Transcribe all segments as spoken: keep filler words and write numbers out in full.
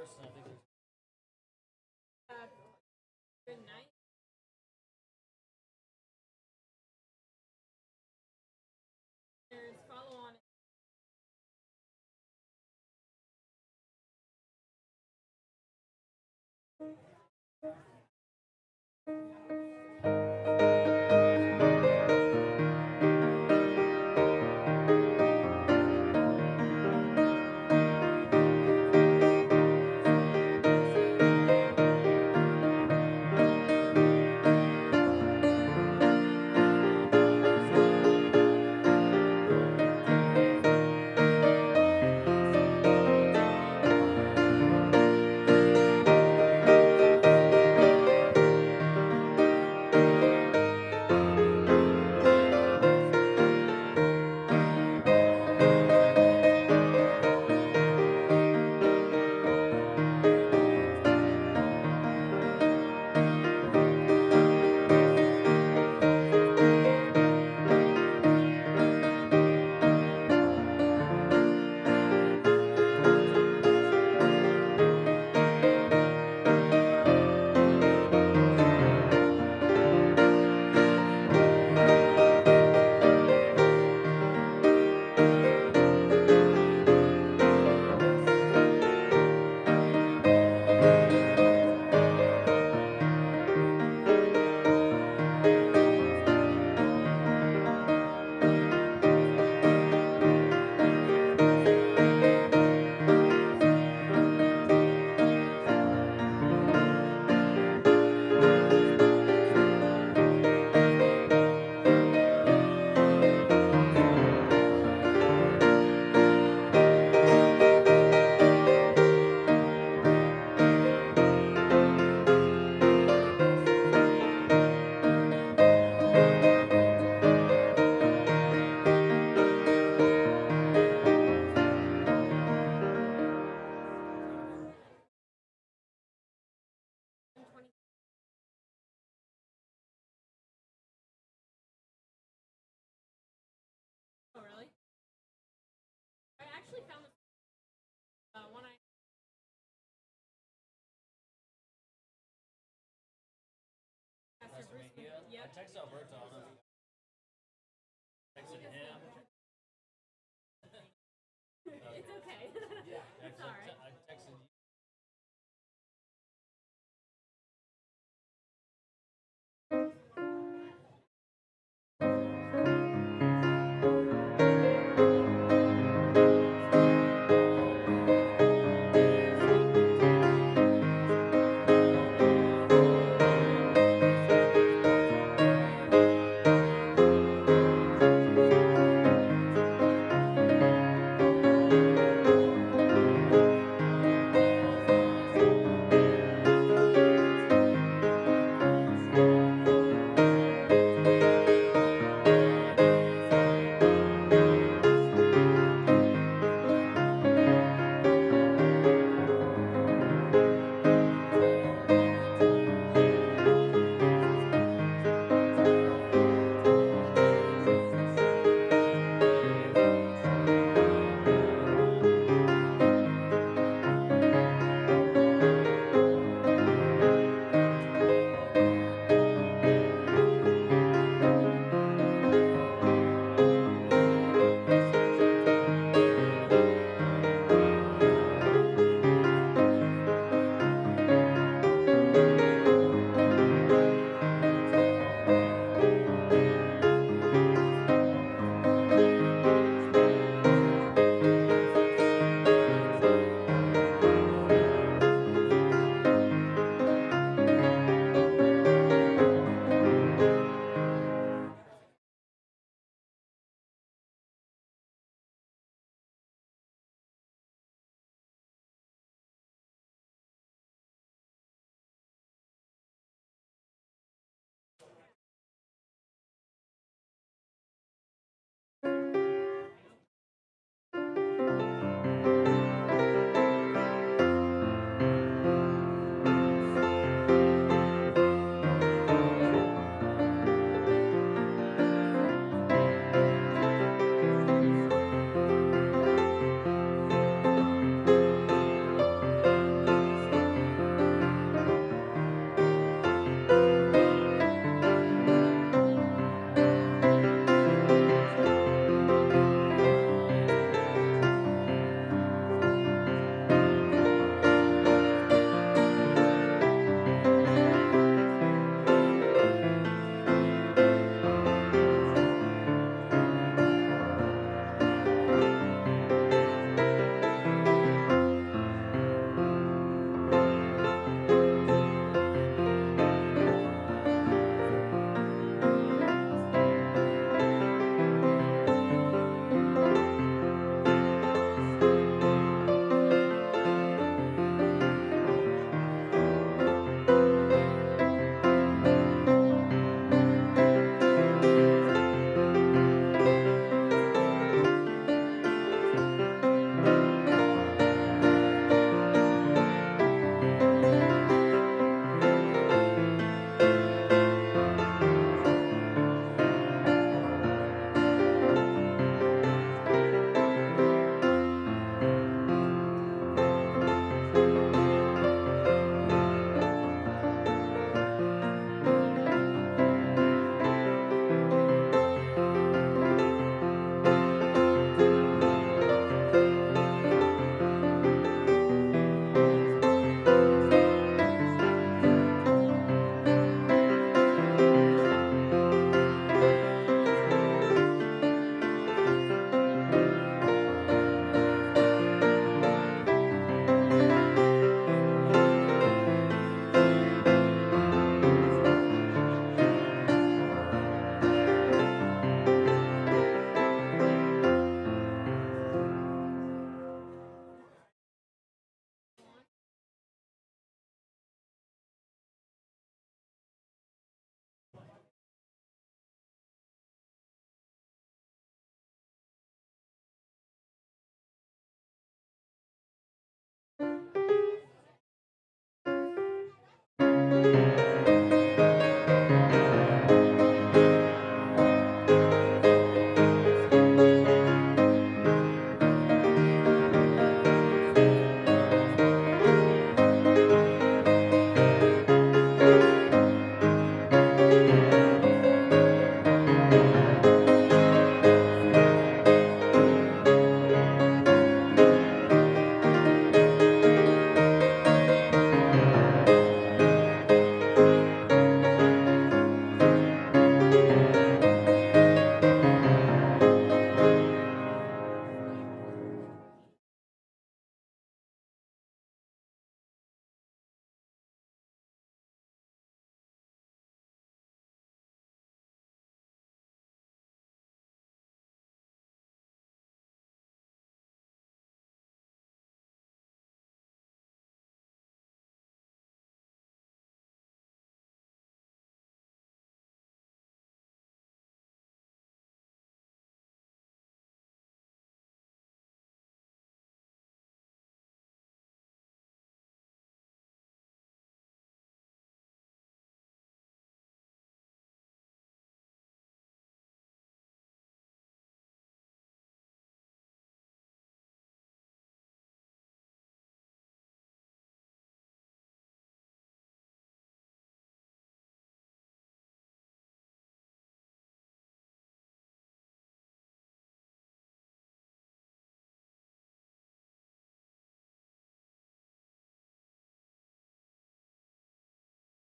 Uh, good night. There's follow on. Oh, really? I actually found this uh, one I. Pastor Bruce. Yep. I texted Alberto. I don't know if you texted him. It's okay. It's all right. I texted you.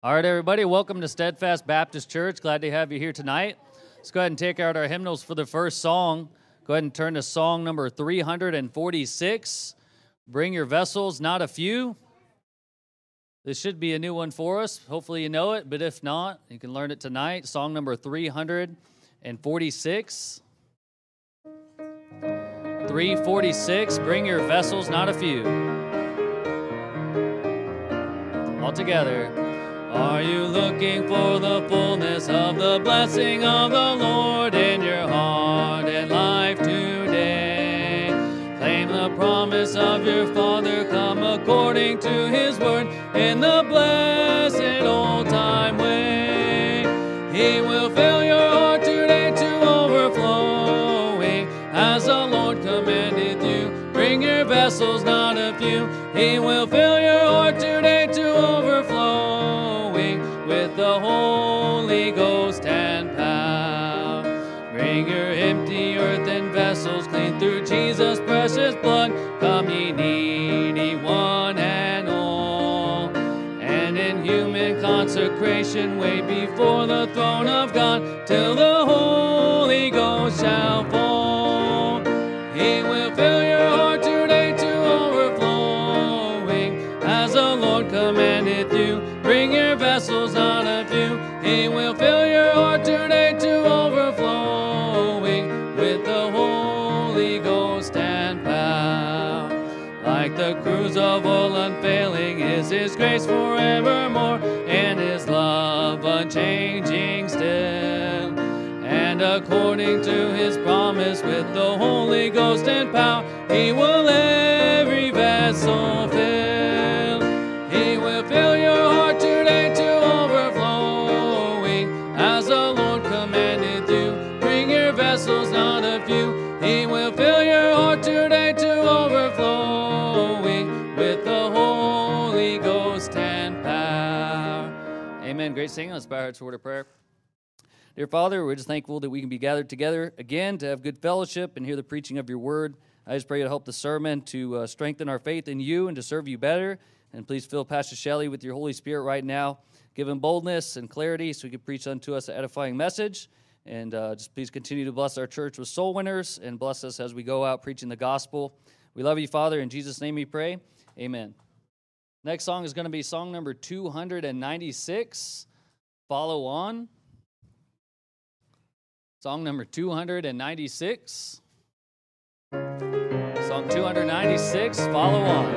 All right, everybody, welcome to Steadfast Baptist Church. Glad to have you here tonight. Let's go ahead and take out our hymnals for the first song. Go ahead and turn to song number three forty-six. Bring your vessels, not a few. This should be a new one for us. Hopefully you know it, but if not, you can learn it tonight. Song number three forty-six. three forty-six, bring your vessels, not a few. All together. Are you looking for the fullness of the blessing of the Lord in your heart and life today? Claim the promise of your Father, come according to His word in the blessed old-time way. He will fill your heart today to overflowing as the Lord commanded you. Bring your vessels, not a few. He will fill your heart today to overflowing with the Holy Ghost and power. Bring your empty earthen vessels clean through Jesus' precious blood. Come ye needy one and all, and in human consecration wait before the throne of God till the Holy Ghost shall fall. He will fill your heart today to overflowing as the Lord commandeth you. Bring your vessels, not a few. He will fill your heart today to overflowing with the Holy Ghost and power. Like the cruse of oil unfailing is His grace forevermore, and His love unchanging still. And according to His promise with the Holy Ghost and power, He will every vessel fill. He will fill your heart today to overflowing as the Lord commanded you. Bring your vessels, not a few. He will fill your heart today to overflowing with the Holy Ghost and power. Amen. Great singing. Let's bow our hearts to a word of prayer. Dear Father, we're just thankful that we can be gathered together again to have good fellowship and hear the preaching of your word. I just pray to help the sermon to uh, strengthen our faith in you and to serve you better. And please fill Pastor Shelley with your Holy Spirit right now. Give him boldness and clarity so he can preach unto us an edifying message. And uh, just please continue to bless our church with soul winners and bless us as we go out preaching the gospel. We love you, Father. In Jesus' name we pray. Amen. Next song is going to be song number two ninety-six, Follow On. Song number two ninety-six. Song two ninety-six, Follow On.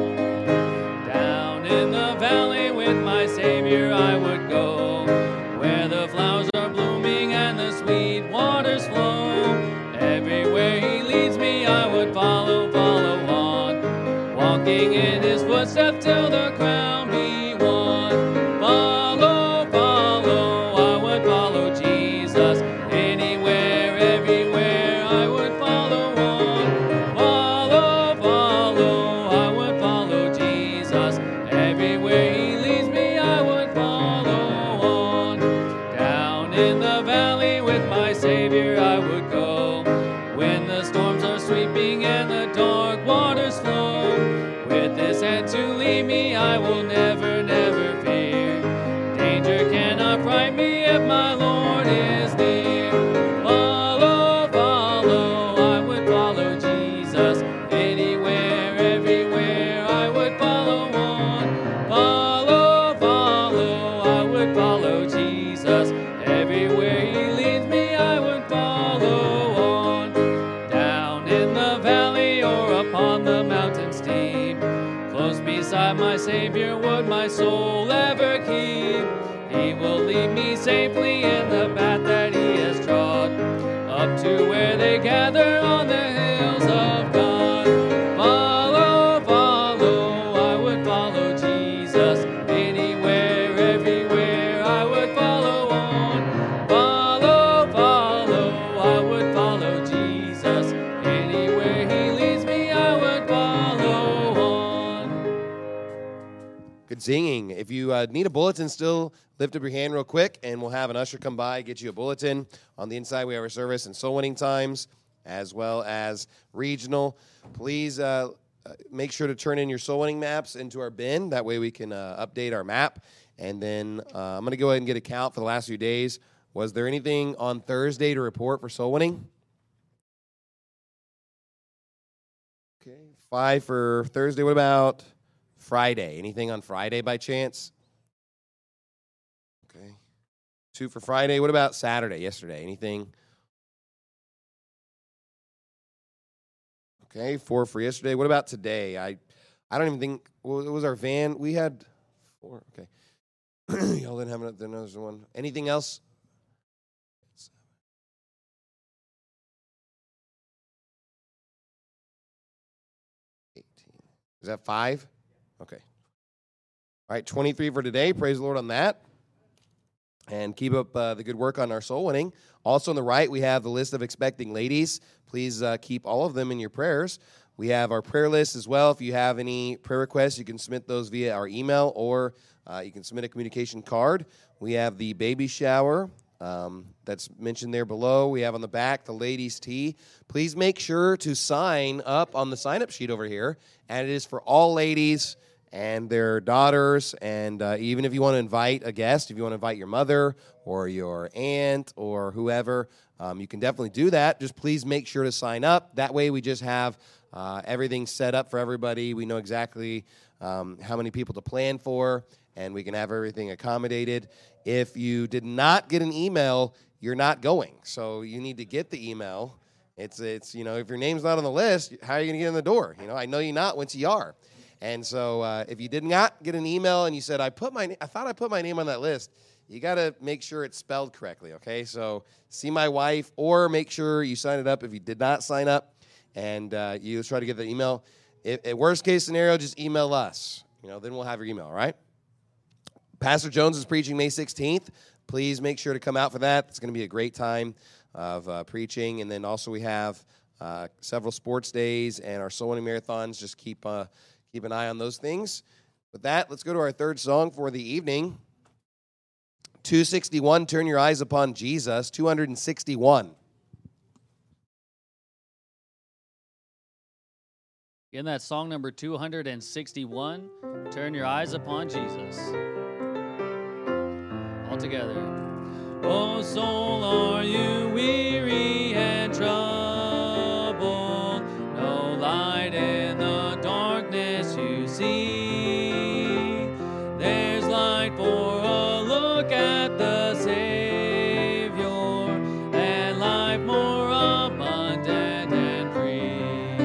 Down in the valley with my Savior I would go, where the flowers are blooming and the sweet waters flow. Everywhere He leads me I would follow, follow on, walking in His footsteps till the crown be won. Follow, follow, I would follow Jesus. Anywhere, everywhere I would follow on. Follow, follow, I would follow Jesus. Everywhere He leads me, I would follow on. Down in the valley with my Savior I would go, when the storms are sweeping and the dark waters flow. With His hand to lead me, I will never, never fear. Danger cannot frighten me if my Lord is near. Follow, follow, I would follow Jesus. Anywhere, everywhere, I would follow on. Follow, follow, I would follow Jesus. Everywhere He leads me, I would follow on. Down in the valley or upon the mountain steep, close beside my Savior would my soul ever keep. He will lead me safely in the path that He has trod, up to where they gather on the hills of God. Follow, follow, I would follow Jesus. Anywhere, everywhere, I would follow on. Follow, follow, I would follow Jesus. Anywhere He leads me, I would follow on. Good singing. If you uh, need a bulletin still, lift up your hand real quick, and we'll have an usher come by, get you a bulletin. On the inside, we have our service and soul winning times, as well as regional. Please uh, make sure to turn in your soul winning maps into our bin. That way we can uh, update our map. And then uh, I'm going to go ahead and get a count for the last few days. Was there anything on Thursday to report for soul winning? Okay, five for Thursday. What about Friday? Anything on Friday by chance? Okay. Two for Friday. What about Saturday, yesterday? Anything? Okay, four for yesterday. What about today? I I don't even think, well, it was our van. We had four. Okay. Y'all didn't have another, another one. Anything else? eighteen. Is that five? Okay. All right, twenty-three for today. Praise the Lord on that. And keep up uh, the good work on our soul winning. Also on the right, we have the list of expecting ladies. Please uh, keep all of them in your prayers. We have our prayer list as well. If you have any prayer requests, you can submit those via our email, or uh, you can submit a communication card. We have the baby shower um, that's mentioned there below. We have on the back the ladies' tea. Please make sure to sign up on the sign-up sheet over here, and it is for all ladies and their daughters, and uh, even if you want to invite a guest, if you want to invite your mother or your aunt or whoever, um, you can definitely do that. Just please make sure to sign up. That way we just have uh, everything set up for everybody. We know exactly um, how many people to plan for, and we can have everything accommodated. If you did not get an email, you're not going. So you need to get the email. It's, it's you know, if your name's not on the list, how are you going to get in the door? You know, I know you not once you are. And so uh, if you did not get an email and you said, I put my, I thought I put my name on that list, you got to make sure it's spelled correctly, okay? So see my wife, or make sure you sign it up if you did not sign up, and uh, you try to get the email. If, if worst case scenario, just email us. You know, then we'll have your email, all right? Pastor Jones is preaching May sixteenth. Please make sure to come out for that. It's going to be a great time of uh, preaching. And then also we have uh, several sports days and our soul winning marathons. Just keep uh, keep an eye on those things. With that, let's go to our third song for the evening. two sixty-one, Turn Your Eyes Upon Jesus. two sixty-one. In that song number two sixty-one, Turn Your Eyes Upon Jesus. All together. Oh, soul, are you weary and troubled? No light in the darkness you see. There's light for a look at the Savior, and life more abundant and free.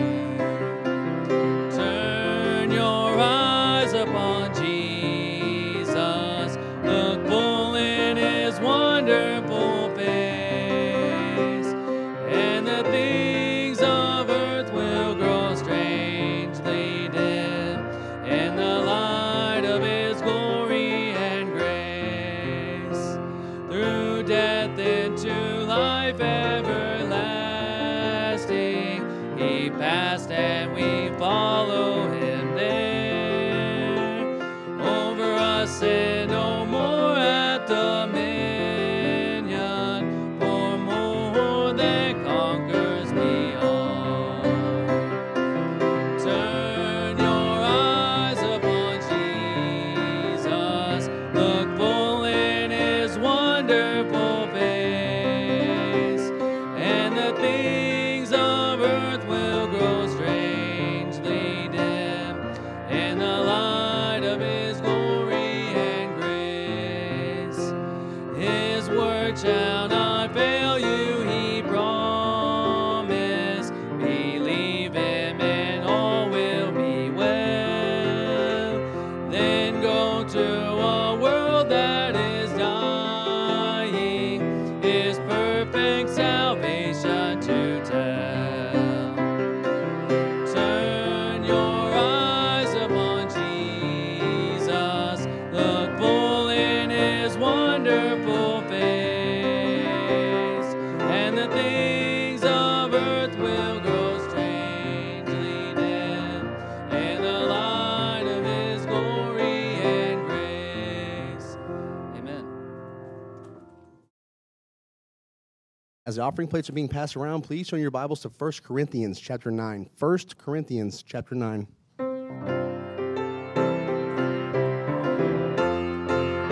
Turn your eyes upon Jesus. Look full in His wonderful face, and the things of earth will grow strangely dim in the light of His glory and grace. Through death into life everlasting, He passed and we follow Him there. Over us and no more at dominion, for more than conquers me all. Turn your eyes upon Jesus. Look full in His wonderful face, and the things of earth will grow strangely dim in the light of His glory and grace. His word shall not fail you, He promised. Believe Him and all will be well. Then go to a world that is dying, His perfect salvation to tell. Turn your eyes upon Jesus. Look full in His wonderful face, and the things of earth will grow strangely dim in the light of His glory and grace. Amen. As the offering plates are being passed around, please turn your Bibles to First Corinthians chapter nine. First Corinthians chapter nine.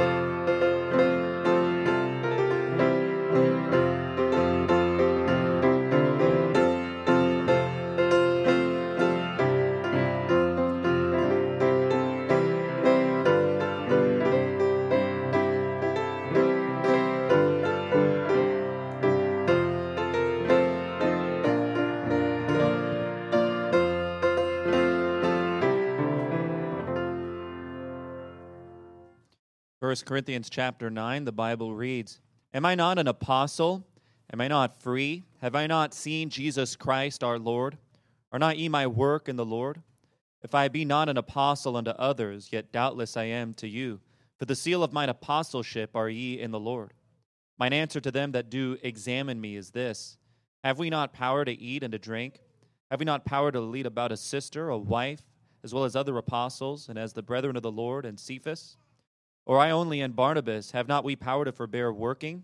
First Corinthians chapter nine, the Bible reads, Am I not an apostle? Am I not free? Have I not seen Jesus Christ our Lord? Are not ye my work in the Lord? If I be not an apostle unto others, yet doubtless I am to you. For the seal of mine apostleship are ye in the Lord. Mine answer to them that do examine me is this, Have we not power to eat and to drink? Have we not power to lead about a sister, a wife, as well as other apostles, and as the brethren of the Lord, and Cephas? Or I only and Barnabas, have not we power to forbear working?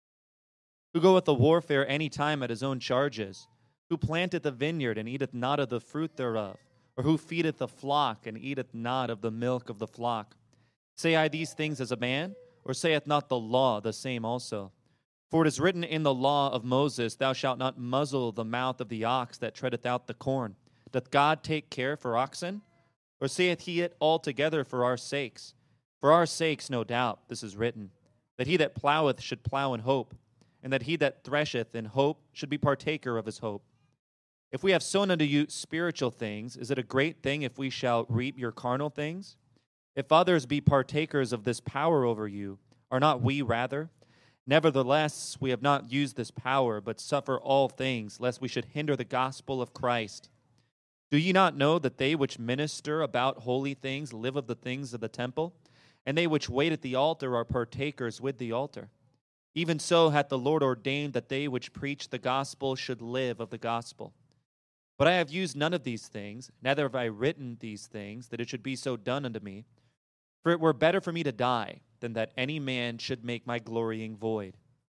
Who goeth to warfare any time at his own charges? Who planteth a vineyard, and eateth not of the fruit thereof? Or who feedeth the flock, and eateth not of the milk of the flock? Say I these things as a man, or saith not the law the same also? For it is written in the law of Moses, Thou shalt not muzzle the mouth of the ox that treadeth out the corn. Doth God take care for oxen? Or saith he it altogether for our sakes? For our sakes, no doubt, this is written, that he that ploweth should plow in hope, and that he that thresheth in hope should be partaker of his hope. If we have sown unto you spiritual things, is it a great thing if we shall reap your carnal things? If others be partakers of this power over you, are not we rather? Nevertheless, we have not used this power, but suffer all things, lest we should hinder the gospel of Christ. Do ye not know that they which minister about holy things live of the things of the temple? And they which wait at the altar are partakers with the altar. Even so hath the Lord ordained that they which preach the gospel should live of the gospel. But I have used none of these things, neither have I written these things, that it should be so done unto me. For it were better for me to die, than that any man should make my glorying void.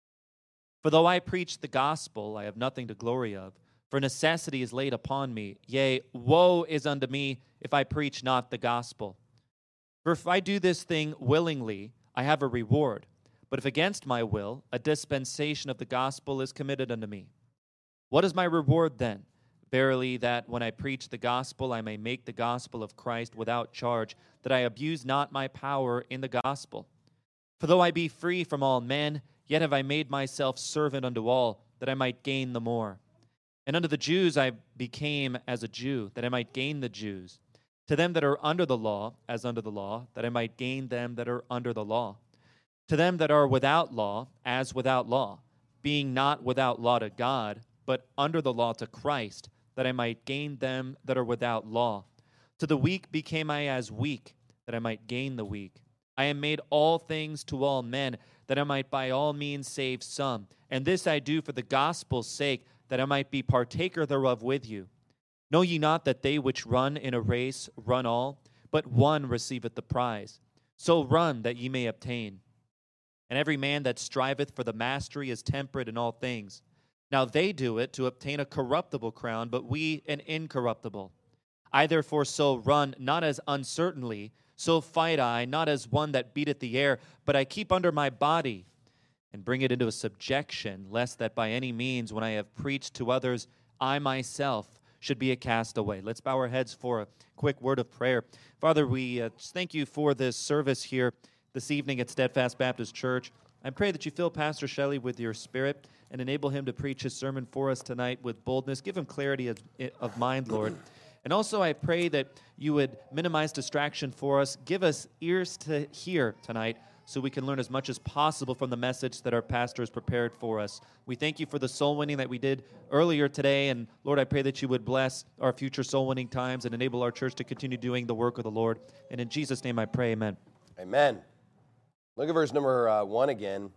For though I preach the gospel, I have nothing to glory of, for necessity is laid upon me. Yea, woe is unto me if I preach not the gospel. For if I do this thing willingly, I have a reward. But if against my will, a dispensation of the gospel is committed unto me. What is my reward then? Verily, that when I preach the gospel, I may make the gospel of Christ without charge, that I abuse not my power in the gospel. For though I be free from all men, yet have I made myself servant unto all, that I might gain the more. And unto the Jews I became as a Jew, that I might gain the Jews. To them that are under the law, as under the law, that I might gain them that are under the law. To them that are without law, as without law, being not without law to God, but under the law to Christ, that I might gain them that are without law. To the weak became I as weak, that I might gain the weak. I am made all things to all men, that I might by all means save some. And this I do for the gospel's sake, that I might be partaker thereof with you. Know ye not that they which run in a race run all, but one receiveth the prize? So run that ye may obtain. And every man that striveth for the mastery is temperate in all things. Now they do it to obtain a corruptible crown, but we an incorruptible. I therefore so run, not as uncertainly, so fight I, not as one that beateth the air, but I keep under my body, and bring it into a subjection, lest that by any means, when I have preached to others, I myself should be a castaway. Let's bow our heads for a quick word of prayer. Father, we uh, just thank you for this service here this evening at Steadfast Baptist Church. I pray that you fill Pastor Shelley with your spirit and enable him to preach his sermon for us tonight with boldness. Give him clarity of, of mind, Lord. And also I pray that you would minimize distraction for us. Give us ears to hear tonight so we can learn as much as possible from the message that our pastor has prepared for us. We thank you for the soul winning that we did earlier today. And Lord, I pray that you would bless our future soul winning times and enable our church to continue doing the work of the Lord. And in Jesus' name I pray, amen. Amen. Look at verse number uh, one again.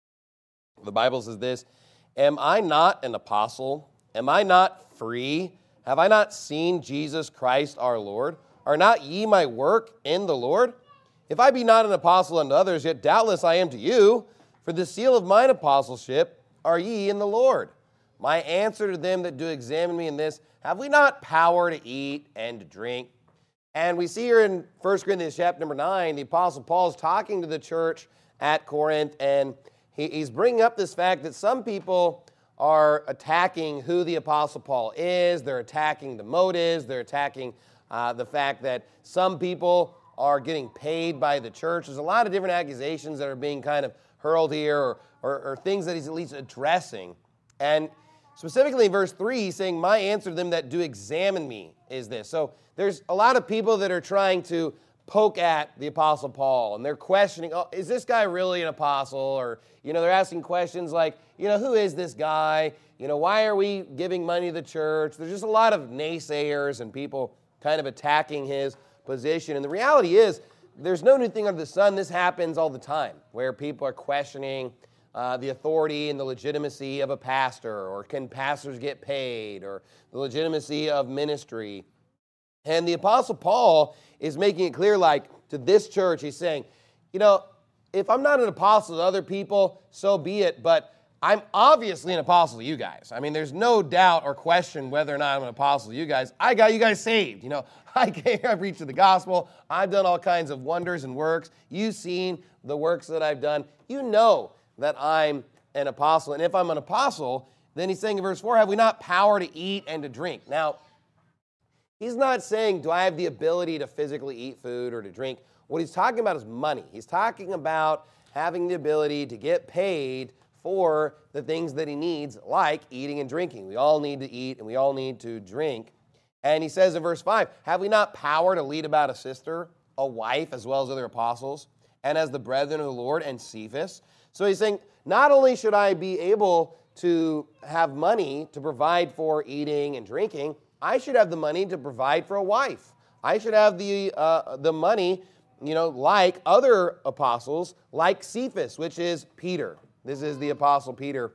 The Bible says this, Am I not an apostle? Am I not free? Have I not seen Jesus Christ our Lord? Are not ye my work in the Lord? If I be not an apostle unto others, yet doubtless I am to you. For the seal of mine apostleship are ye in the Lord. My answer to them that do examine me in this, have we not power to eat and to drink? And we see here in First Corinthians chapter number nine, the Apostle Paul is talking to the church at Corinth, and he, he's bringing up this fact that some people are attacking who the Apostle Paul is. They're attacking the motives. They're attacking uh, the fact that some people are getting paid by the church. There's a lot of different accusations that are being kind of hurled here, or, or, or things that he's at least addressing. And specifically in verse three, he's saying, my answer to them that do examine me is this. So there's a lot of people that are trying to poke at the Apostle Paul, and they're questioning, oh, is this guy really an apostle? Or, you know, they're asking questions like, you know, who is this guy? You know, why are we giving money to the church? There's just a lot of naysayers and people kind of attacking his position. And the reality is, there's no new thing under the sun. This happens all the time, where people are questioning uh, the authority and the legitimacy of a pastor, or can pastors get paid, or the legitimacy of ministry. And the Apostle Paul is making it clear, like, to this church, he's saying, you know, if I'm not an apostle to other people, so be it, but I'm obviously an apostle to you guys. I mean, there's no doubt or question whether or not I'm an apostle to you guys. I got you guys saved. You know, I came here, I preached the gospel. I've done all kinds of wonders and works. You've seen the works that I've done. You know that I'm an apostle. And if I'm an apostle, then he's saying in verse four, have we not power to eat and to drink? Now, he's not saying, do I have the ability to physically eat food or to drink? What he's talking about is money. He's talking about having the ability to get paid for the things that he needs, like eating and drinking. We all need to eat and we all need to drink. And he says in verse five, have we not power to lead about a sister, a wife, as well as other apostles, and as the brethren of the Lord and Cephas? So he's saying, not only should I be able to have money to provide for eating and drinking, I should have the money to provide for a wife. I should have the uh, the money, you know, like other apostles, like Cephas, which is Peter. This is the Apostle Peter.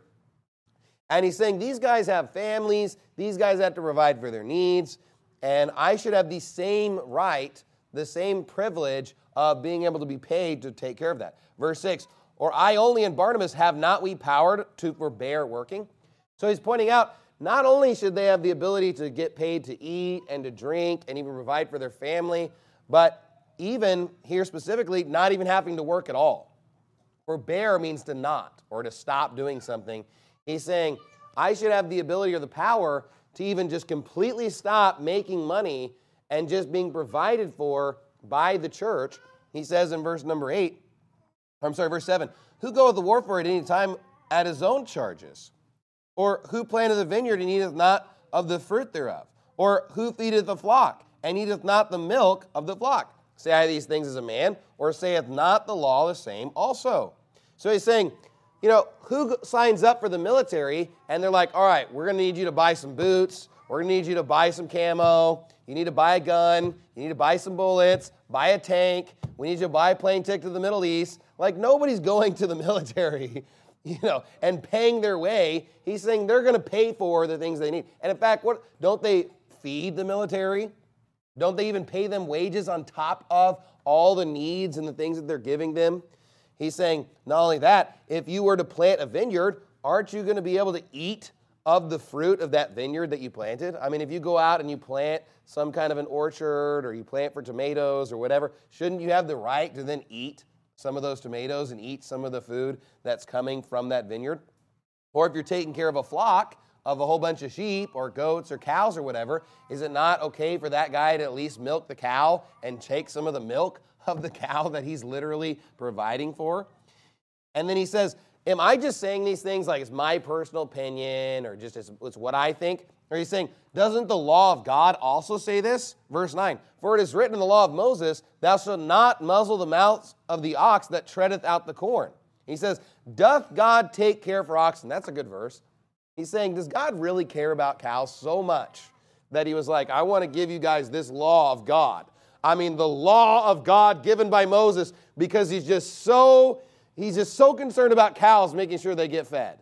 And he's saying these guys have families, these guys have to provide for their needs, and I should have the same right, the same privilege of being able to be paid to take care of that. Verse six, or I only and Barnabas have not we power to forbear working? So he's pointing out, not only should they have the ability to get paid to eat and to drink and even provide for their family, but even here specifically, not even having to work at all. Forbear means to not, or to stop doing something. He's saying, I should have the ability or the power to even just completely stop making money and just being provided for by the church. He says in verse number eight, I'm sorry, verse seven, who goeth the warfare at any time at his own charges? Or who planteth the vineyard and eateth not of the fruit thereof? Or who feedeth the flock and eateth not the milk of the flock? Say I these things as a man, or saith not the law the same also? So he's saying, you know, who signs up for the military and they're like, all right, we're going to need you to buy some boots. We're going to need you to buy some camo. You need to buy a gun. You need to buy some bullets, buy a tank. We need you to buy a plane ticket to the Middle East. Like, nobody's going to the military, you know, and paying their way. He's saying they're going to pay for the things they need. And in fact, what don't they feed the military? Don't they even pay them wages on top of all the needs and the things that they're giving them? He's saying, not only that, if you were to plant a vineyard, aren't you going to be able to eat of the fruit of that vineyard that you planted? I mean, if you go out and you plant some kind of an orchard, or you plant for tomatoes or whatever, shouldn't you have the right to then eat some of those tomatoes and eat some of the food that's coming from that vineyard? Or if you're taking care of a flock of a whole bunch of sheep or goats or cows or whatever, is it not okay for that guy to at least milk the cow and take some of the milk of the cow that he's literally providing for? And then he says, am I just saying these things like it's my personal opinion or just it's, it's what I think? Or he's saying, doesn't the law of God also say this? Verse nine, for it is written in the law of Moses, thou shalt not muzzle the mouth of the ox that treadeth out the corn. He says, doth God take care for oxen? That's a good verse. He's saying, does God really care about cows so much that he was like, I want to give you guys this law of God? I mean, the law of God given by Moses, because he's just so, he's just so concerned about cows making sure they get fed.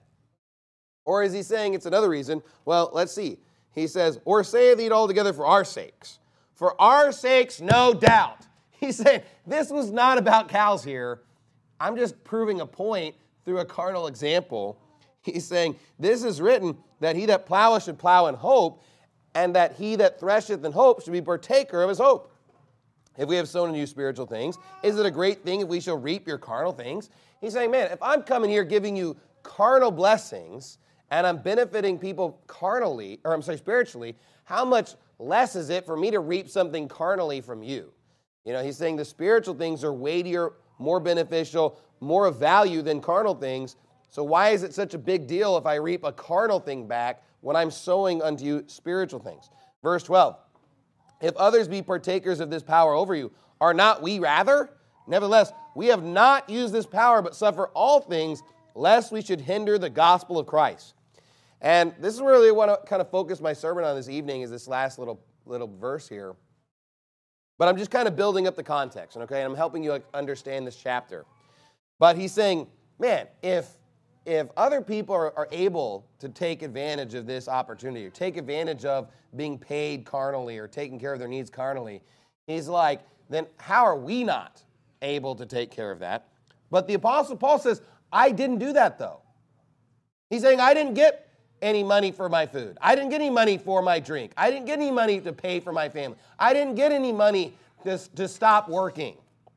Or is he saying it's another reason? Well, let's see. He says, or saith he it altogether for our sakes. For our sakes, no doubt. He's saying, this was not about cows here. I'm just proving a point through a carnal example. He's saying, this is written that he that ploweth should plow in hope, and that he that thresheth in hope should be partaker of his hope. If we have sown in you spiritual things, is it a great thing if we shall reap your carnal things? He's saying, man, if I'm coming here giving you carnal blessings, and I'm benefiting people carnally, or I'm sorry, spiritually, how much less is it for me to reap something carnally from you? You know, he's saying the spiritual things are weightier, more beneficial, more of value than carnal things. So why is it such a big deal if I reap a carnal thing back when I'm sowing unto you spiritual things? Verse twelve, if others be partakers of this power over you, are not we rather? Nevertheless, we have not used this power, but suffer all things, lest we should hinder the gospel of Christ. And this is really what I want to kind of focus my sermon on this evening, is this last little little verse here. But I'm just kind of building up the context, okay? And I'm helping you understand this chapter. But he's saying, man, if if other people are, are able to take advantage of this opportunity, or take advantage of being paid carnally, or taking care of their needs carnally, he's like, then how are we not able to take care of that? But the Apostle Paul says, I didn't do that though. He's saying, I didn't get any money for my food. I didn't get any money for my drink. I didn't get any money to pay for my family. I didn't get any money to, to stop working.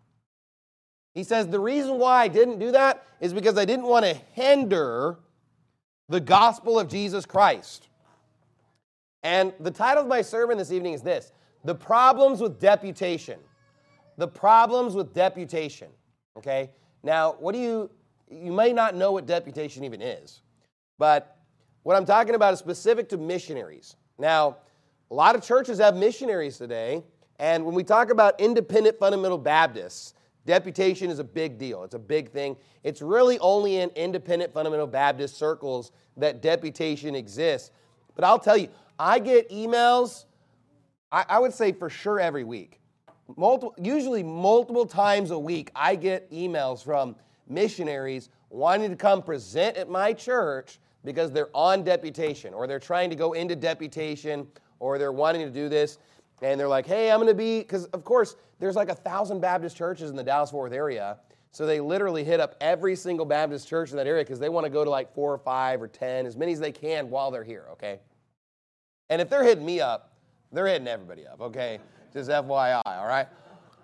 He says, the reason why I didn't do that is because I didn't want to hinder the gospel of Jesus Christ. And the title of my sermon this evening is this: The Problems with Deputation. The Problems with Deputation. Okay? Now, what do you, you may not know what deputation even is, but what I'm talking about is specific to missionaries. Now, a lot of churches have missionaries today, and when we talk about independent fundamental Baptists, deputation is a big deal. It's a big thing. It's really only in independent fundamental Baptist circles that deputation exists. But I'll tell you, I get emails, I, I would say for sure every week. Multiple, usually multiple times a week, I get emails from missionaries wanting to come present at my church because they're on deputation, or they're trying to go into deputation, or they're wanting to do this, and they're like, hey, I'm going to be, because of course, there's like a thousand Baptist churches in the Dallas-Fort Worth area, so they literally hit up every single Baptist church in that area because they want to go to like four or five or ten, as many as they can while they're here, okay? And if they're hitting me up, they're hitting everybody up, okay? Just F Y I, all right?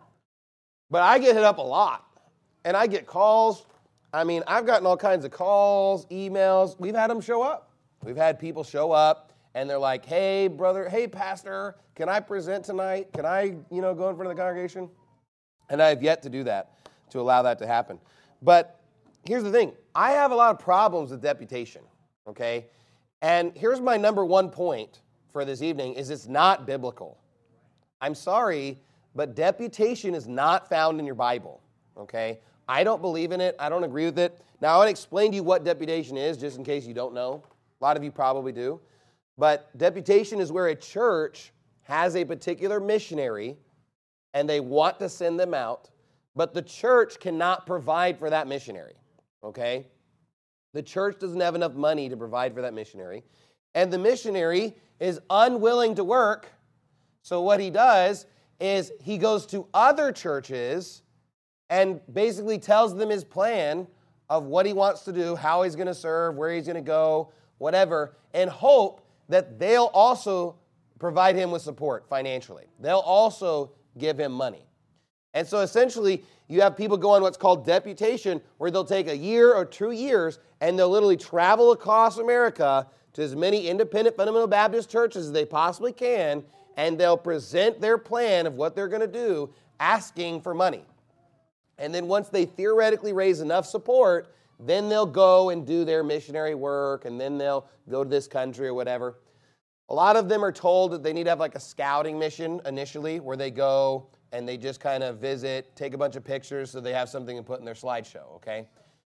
But I get hit up a lot, and I get calls. I mean, I've gotten all kinds of calls, emails. We've had them show up. We've had people show up, and they're like, hey, brother, hey, pastor, can I present tonight? Can I, you know, go in front of the congregation? And I have yet to do that, to allow that to happen. But here's the thing. I have a lot of problems with deputation, okay? And here's my number one point for this evening, is it's not biblical. I'm sorry, but deputation is not found in your Bible, okay? I don't believe in it. I don't agree with it. Now, I want to explain to you what deputation is, just in case you don't know. A lot of you probably do. But deputation is where a church has a particular missionary, and they want to send them out, but the church cannot provide for that missionary, okay? The church doesn't have enough money to provide for that missionary, and the missionary is unwilling to work, so what he does is he goes to other churches and basically tells them his plan of what he wants to do, how he's going to serve, where he's going to go, whatever, and hope that they'll also provide him with support financially. They'll also give him money. And so essentially, you have people go on what's called deputation, where they'll take a year or two years, and they'll literally travel across America to as many independent fundamental Baptist churches as they possibly can, and they'll present their plan of what they're going to do, asking for money. And then once they theoretically raise enough support, then they'll go and do their missionary work, and then they'll go to this country or whatever. A lot of them are told that they need to have like a scouting mission initially, where they go and they just kind of visit, take a bunch of pictures so they have something to put in their slideshow, okay?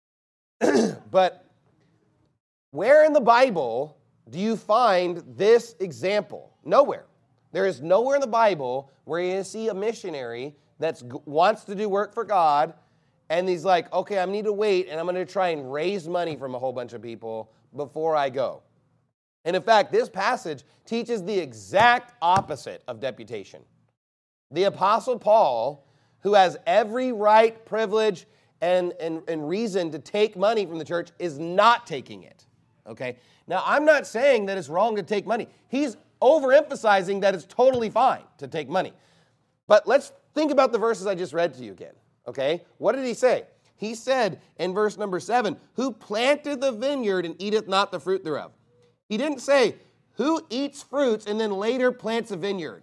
But where in the Bible do you find this example? Nowhere. There is nowhere in the Bible where you see a missionary that wants to do work for God, and he's like, okay, I need to wait, and I'm going to try and raise money from a whole bunch of people before I go. And in fact, this passage teaches the exact opposite of deputation. The Apostle Paul, who has every right, privilege, and, and, and reason to take money from the church, is not taking it. Okay? Now, I'm not saying that it's wrong to take money. He's overemphasizing that it's totally fine to take money. But let's think about the verses I just read to you again. Okay? What did he say? He said in verse number seven, who planted the vineyard and eateth not the fruit thereof? He didn't say, who eats fruits and then later plants a vineyard?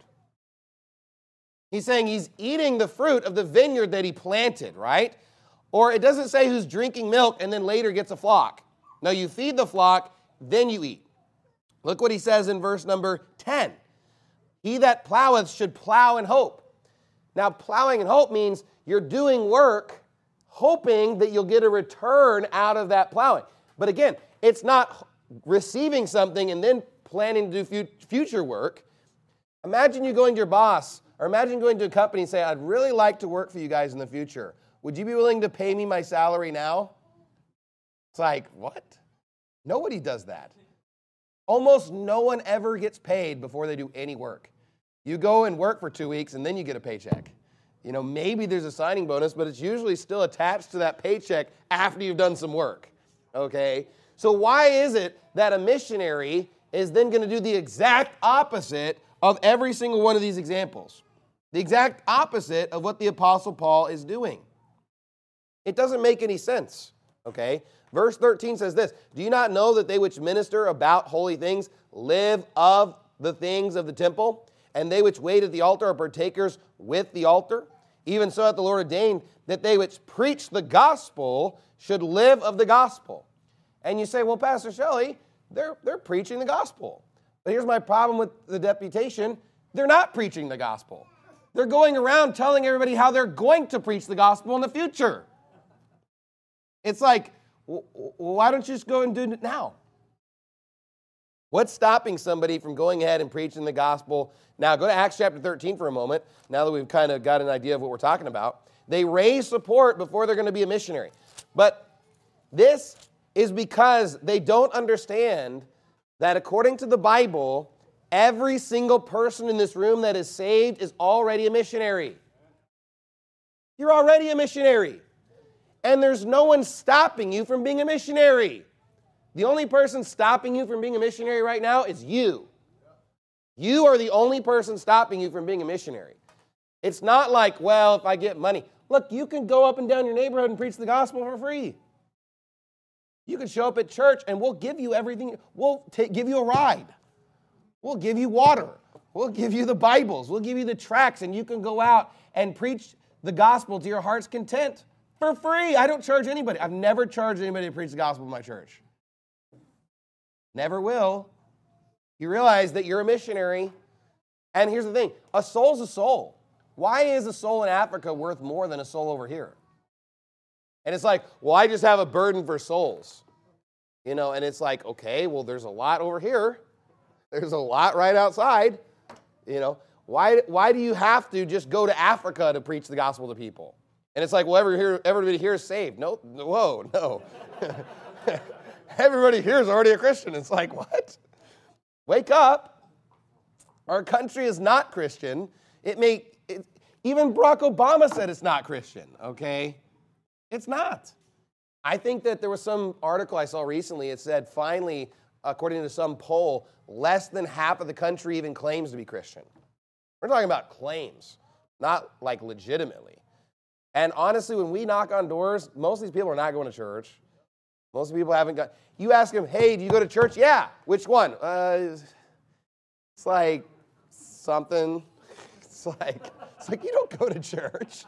He's saying he's eating the fruit of the vineyard that he planted, right? Or it doesn't say who's drinking milk and then later gets a flock. No, you feed the flock, then you eat. Look what he says in verse number ten. He that ploweth should plow in hope. Now, plowing in hope means you're doing work hoping that you'll get a return out of that plowing. But again, it's not receiving something and then planning to do future work. Imagine you going to your boss, or imagine going to a company and say, I'd really like to work for you guys in the future. Would you be willing to pay me my salary now? It's like, what? Nobody does that. Almost no one ever gets paid before they do any work. You go and work for two weeks and then you get a paycheck. You know, maybe there's a signing bonus, but it's usually still attached to that paycheck after you've done some work. Okay? So why is it that a missionary is then going to do the exact opposite of every single one of these examples? The exact opposite of what the Apostle Paul is doing. It doesn't make any sense. Okay? Verse thirteen says this, do you not know that they which minister about holy things live of the things of the temple? And they which wait at the altar are partakers with the altar? Even so hath the Lord ordained that they which preach the gospel should live of the gospel. And you say, well, Pastor Shelley, they're, they're preaching the gospel. But here's my problem with the deputation. They're not preaching the gospel. They're going around telling everybody how they're going to preach the gospel in the future. It's like, why don't you just go and do it now? What's stopping somebody from going ahead and preaching the gospel? Now, go to Acts chapter thirteen for a moment, now that we've kind of got an idea of what we're talking about. They raise support before they're going to be a missionary. But this is because they don't understand that according to the Bible, every single person in this room that is saved is already a missionary. You're already a missionary. And there's no one stopping you from being a missionary. The only person stopping you from being a missionary right now is you. You are the only person stopping you from being a missionary. It's not like, well, if I get money. Look, you can go up and down your neighborhood and preach the gospel for free. You can show up at church and we'll give you everything. We'll t- give you a ride. We'll give you water. We'll give you the Bibles. We'll give you the tracts, and you can go out and preach the gospel to your heart's content for free. I don't charge anybody. I've never charged anybody to preach the gospel in my church. Never will. You realize that you're a missionary. And here's the thing. A soul's a soul. Why is a soul in Africa worth more than a soul over here? And it's like, well, I just have a burden for souls. You know, and it's like, okay, well, there's a lot over here. There's a lot right outside. You know, why, why do you have to just go to Africa to preach the gospel to people? And it's like, well, everybody here, everybody here is saved. No, whoa, no. Everybody here is already a Christian. It's like, what? Wake up. Our country is not Christian. It may, it, even Barack Obama said it's not Christian, okay? It's not. I think that there was some article I saw recently. It said, finally, according to some poll, less than half of the country even claims to be Christian. We're talking about claims, not like legitimately. And honestly, when we knock on doors, most of these people are not going to church. Most people haven't got. You ask them, hey, do you go to church? Yeah. Which one? Uh, it's like something. It's like, it's like you don't go to church.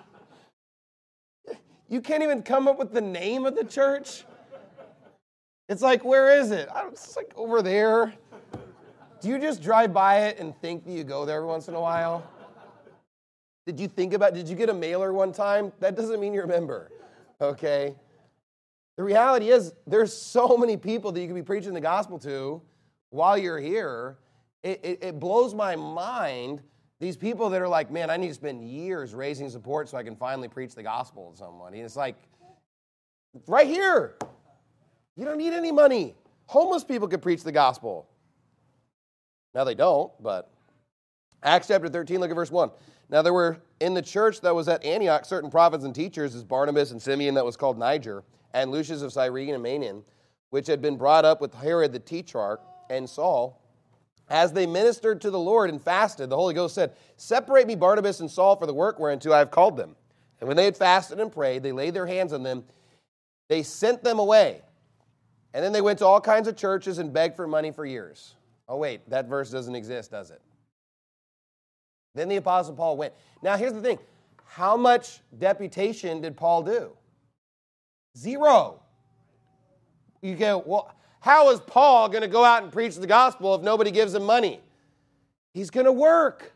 You can't even come up with the name of the church. It's like, where is it? I don't, it's like over there. Do you just drive by it and think that you go there every once in a while? Did you think about, did you get a mailer one time? That doesn't mean you're a member, okay? The reality is there's so many people that you can be preaching the gospel to while you're here. It, it, it blows my mind, these people that are like, man, I need to spend years raising support so I can finally preach the gospel to someone. And it's like, right here. You don't need any money. Homeless people could preach the gospel. Now they don't, but Acts chapter thirteen, look at verse one. Now there were in the church that was at Antioch certain prophets and teachers, as Barnabas and Simeon that was called Niger, and Lucius of Cyrene and Manaen, which had been brought up with Herod the tetrarch and Saul. As they ministered to the Lord and fasted, the Holy Ghost said, separate me Barnabas and Saul for the work whereunto I have called them. And when they had fasted and prayed, they laid their hands on them. They sent them away. And then they went to all kinds of churches and begged for money for years. Oh, wait, that verse doesn't exist, does it? Then the Apostle Paul went. Now, here's the thing. How much deputation did Paul do? Zero. You go, well, how is Paul going to go out and preach the gospel if nobody gives him money? He's going to work.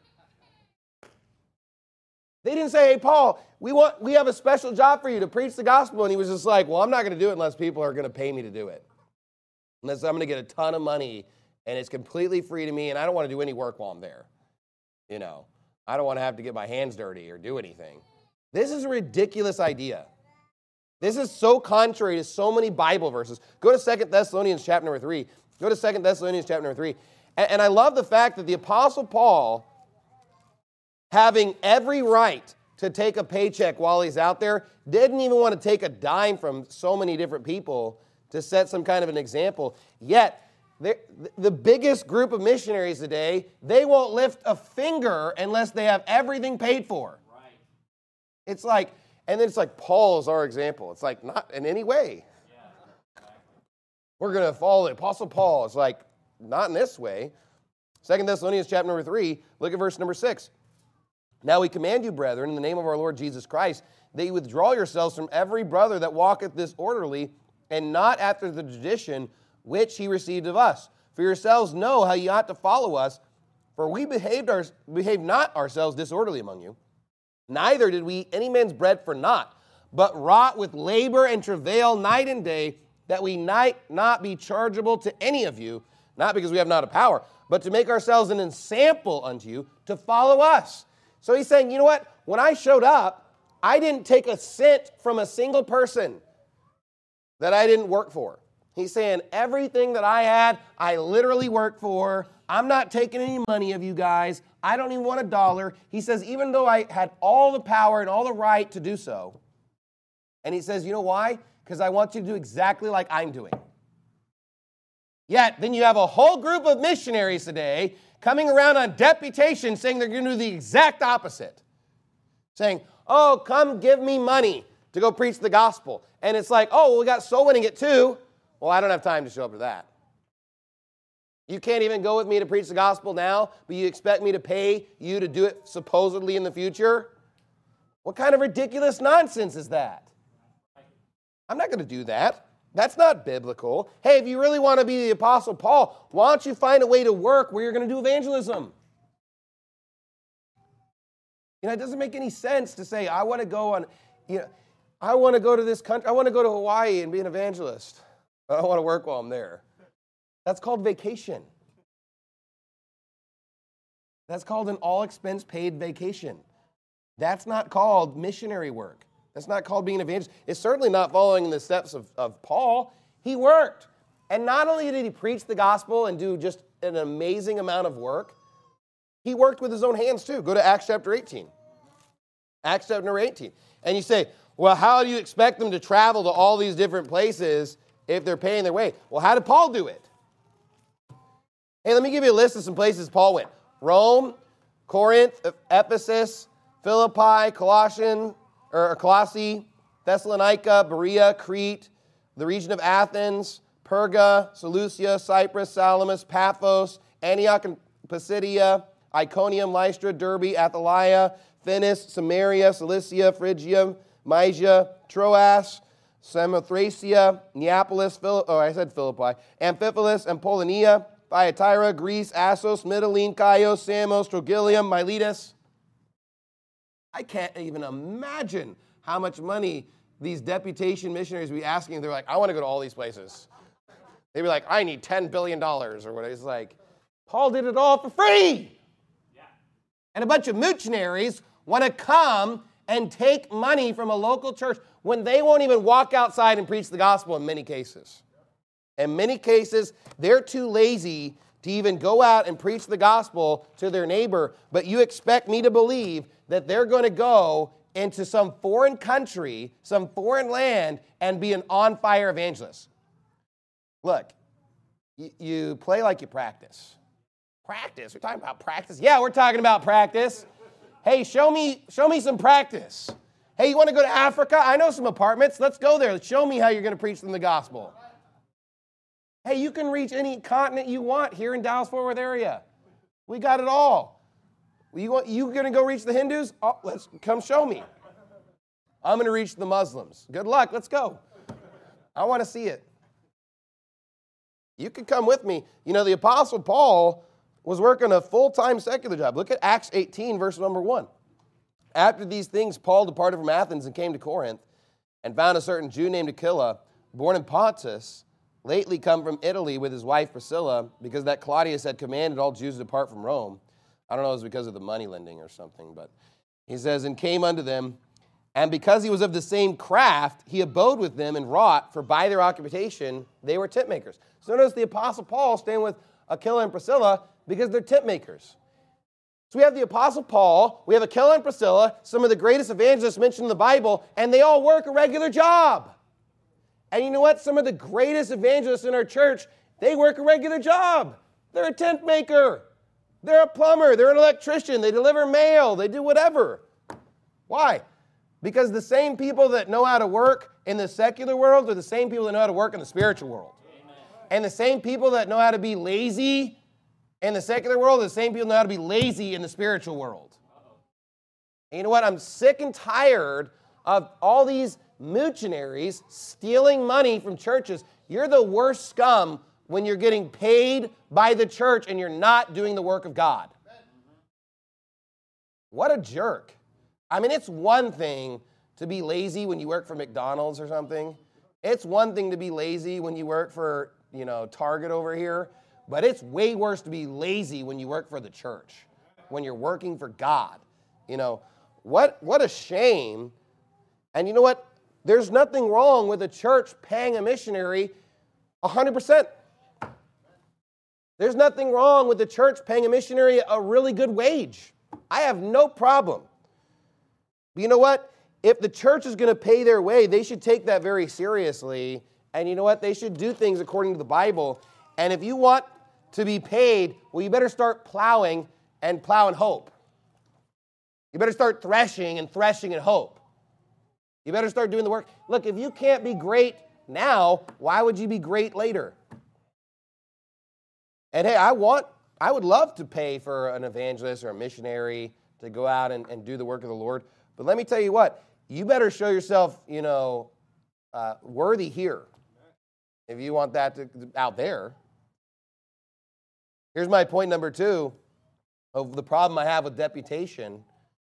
They didn't say, hey, Paul, we want we have a special job for you to preach the gospel. And he was just like, well, I'm not going to do it unless people are going to pay me to do it. Unless I'm going to get a ton of money and it's completely free to me and I don't want to do any work while I'm there. You know, I don't want to have to get my hands dirty or do anything. This is a ridiculous idea. This is so contrary to so many Bible verses. Go to Second Thessalonians chapter number three. Go to Second Thessalonians chapter number three. And, and I love the fact that the Apostle Paul, having every right to take a paycheck while he's out there, didn't even want to take a dime from so many different people to set some kind of an example. Yet, the biggest group of missionaries today, they won't lift a finger unless they have everything paid for. Right. It's like, and then it's like, Paul is our example. It's like, not in any way. Yeah, exactly. We're going to follow the Apostle Paul. It's like, not in this way. Second Thessalonians chapter number three, look at verse number six. Now we command you, brethren, in the name of our Lord Jesus Christ, that you withdraw yourselves from every brother that walketh disorderly, and not after the tradition which he received of us. For yourselves know how ye ought to follow us, for we behaved, our, behaved not ourselves disorderly among you. Neither did we eat any man's bread for naught, but wrought with labor and travail night and day, that we might not be chargeable to any of you, not because we have not a power, but to make ourselves an ensample unto you to follow us. So he's saying, you know what? When I showed up, I didn't take a cent from a single person that I didn't work for. He's saying everything that I had, I literally worked for. I'm not taking any money of you guys. I don't even want a dollar. He says, even though I had all the power and all the right to do so. And he says, you know why? Because I want you to do exactly like I'm doing. Yet, then you have a whole group of missionaries today coming around on deputation saying they're going to do the exact opposite. Saying, oh, come give me money to go preach the gospel. And it's like, oh, well, we got soul winning it too. Well, I don't have time to show up to that. You can't even go with me to preach the gospel now, but you expect me to pay you to do it supposedly in the future? What kind of ridiculous nonsense is that? I'm not going to do that. That's not biblical. Hey, if you really want to be the Apostle Paul, why don't you find a way to work where you're going to do evangelism? You know, it doesn't make any sense to say, I want to go on, you know, I want to go to this country, I want to go to Hawaii and be an evangelist. I don't want to work while I'm there. That's called vacation. That's called an all-expense paid vacation. That's not called missionary work. That's not called being an evangelist. It's certainly not following in the steps of, of Paul. He worked. And not only did he preach the gospel and do just an amazing amount of work, he worked with his own hands too. Go to Acts chapter eighteen. Acts chapter eighteen. And you say, well, how do you expect them to travel to all these different places if they're paying their way? Well, how did Paul do it? Hey, let me give you a list of some places Paul went. Rome, Corinth, Ephesus, Philippi, Colossian, or Colossae, Thessalonica, Berea, Crete, the region of Athens, Perga, Seleucia, Cyprus, Salamis, Paphos, Antioch and Pisidia, Iconium, Lystra, Derbe, Athaliah, Phoenice, Samaria, Cilicia, Phrygia, Mysia, Troas, Samothracia, Neapolis, Phil- oh, I said Philippi, Amphipolis, and Apollonia, Thyatira, Greece, Assos, Mytilene, Chios, Samos, Trogyllium, Miletus. I can't even imagine how much money these deputation missionaries would be asking. They're like, I want to go to all these places. They'd be like, I need ten billion dollars or whatever. It's like, Paul did it all for free. Yeah. And a bunch of missionaries want to come and take money from a local church when they won't even walk outside and preach the gospel in many cases. In many cases, they're too lazy to even go out and preach the gospel to their neighbor, but you expect me to believe that they're going to go into some foreign country, some foreign land, and be an on-fire evangelist. Look, you, you play like you practice. Practice? We're talking about practice? Yeah, we're talking about practice. Hey, show me, show me some practice. Hey, you want to go to Africa? I know some apartments. Let's go there. Show me how you're going to preach them the gospel. Hey, you can reach any continent you want here in Dallas-Fort Worth area. We got it all. You want, you going to go reach the Hindus? Oh, let's come show me. I'm going to reach the Muslims. Good luck. Let's go. I want to see it. You can come with me. You know, the Apostle Paul, was working a full-time secular job. Look at Acts eighteen, verse number one. After these things, Paul departed from Athens and came to Corinth, and found a certain Jew named Aquila, born in Pontus, lately come from Italy with his wife Priscilla, because that Claudius had commanded all Jews to depart from Rome. I don't know if it was because of the money lending or something, but he says, and came unto them, and because he was of the same craft, he abode with them and wrought, for by their occupation they were tent makers. So notice the Apostle Paul staying with Aquila and Priscilla because they're tent makers. So we have the Apostle Paul, we have Aquila and Priscilla, some of the greatest evangelists mentioned in the Bible, and they all work a regular job. And you know what? Some of the greatest evangelists in our church, they work a regular job. They're a tent maker. They're a plumber. They're an electrician. They deliver mail. They do whatever. Why? Because the same people that know how to work in the secular world are the same people that know how to work in the spiritual world. Amen. And the same people that know how to be lazy in the secular world, the same people know how to be lazy in the spiritual world. And you know what? I'm sick and tired of all these missionaries stealing money from churches. You're the worst scum when you're getting paid by the church and you're not doing the work of God. What a jerk. I mean, it's one thing to be lazy when you work for McDonald's or something. It's one thing to be lazy when you work for, you know, Target over here. But it's way worse to be lazy when you work for the church, when you're working for God. You know, what, what a shame. And you know what? There's nothing wrong with a church paying a missionary one hundred percent. There's nothing wrong with the church paying a missionary a really good wage. I have no problem. But you know what? If the church is going to pay their way, they should take that very seriously. And you know what? They should do things according to the Bible. And if you want to be paid, well, you better start plowing and plow in hope. You better start threshing and threshing in hope. You better start doing the work. Look, if you can't be great now, why would you be great later? And hey, I want, I would love to pay for an evangelist or a missionary to go out and, and do the work of the Lord. But let me tell you what, you better show yourself, you know, uh, worthy here. If you want that to, out there. Here's my point number two of the problem I have with deputation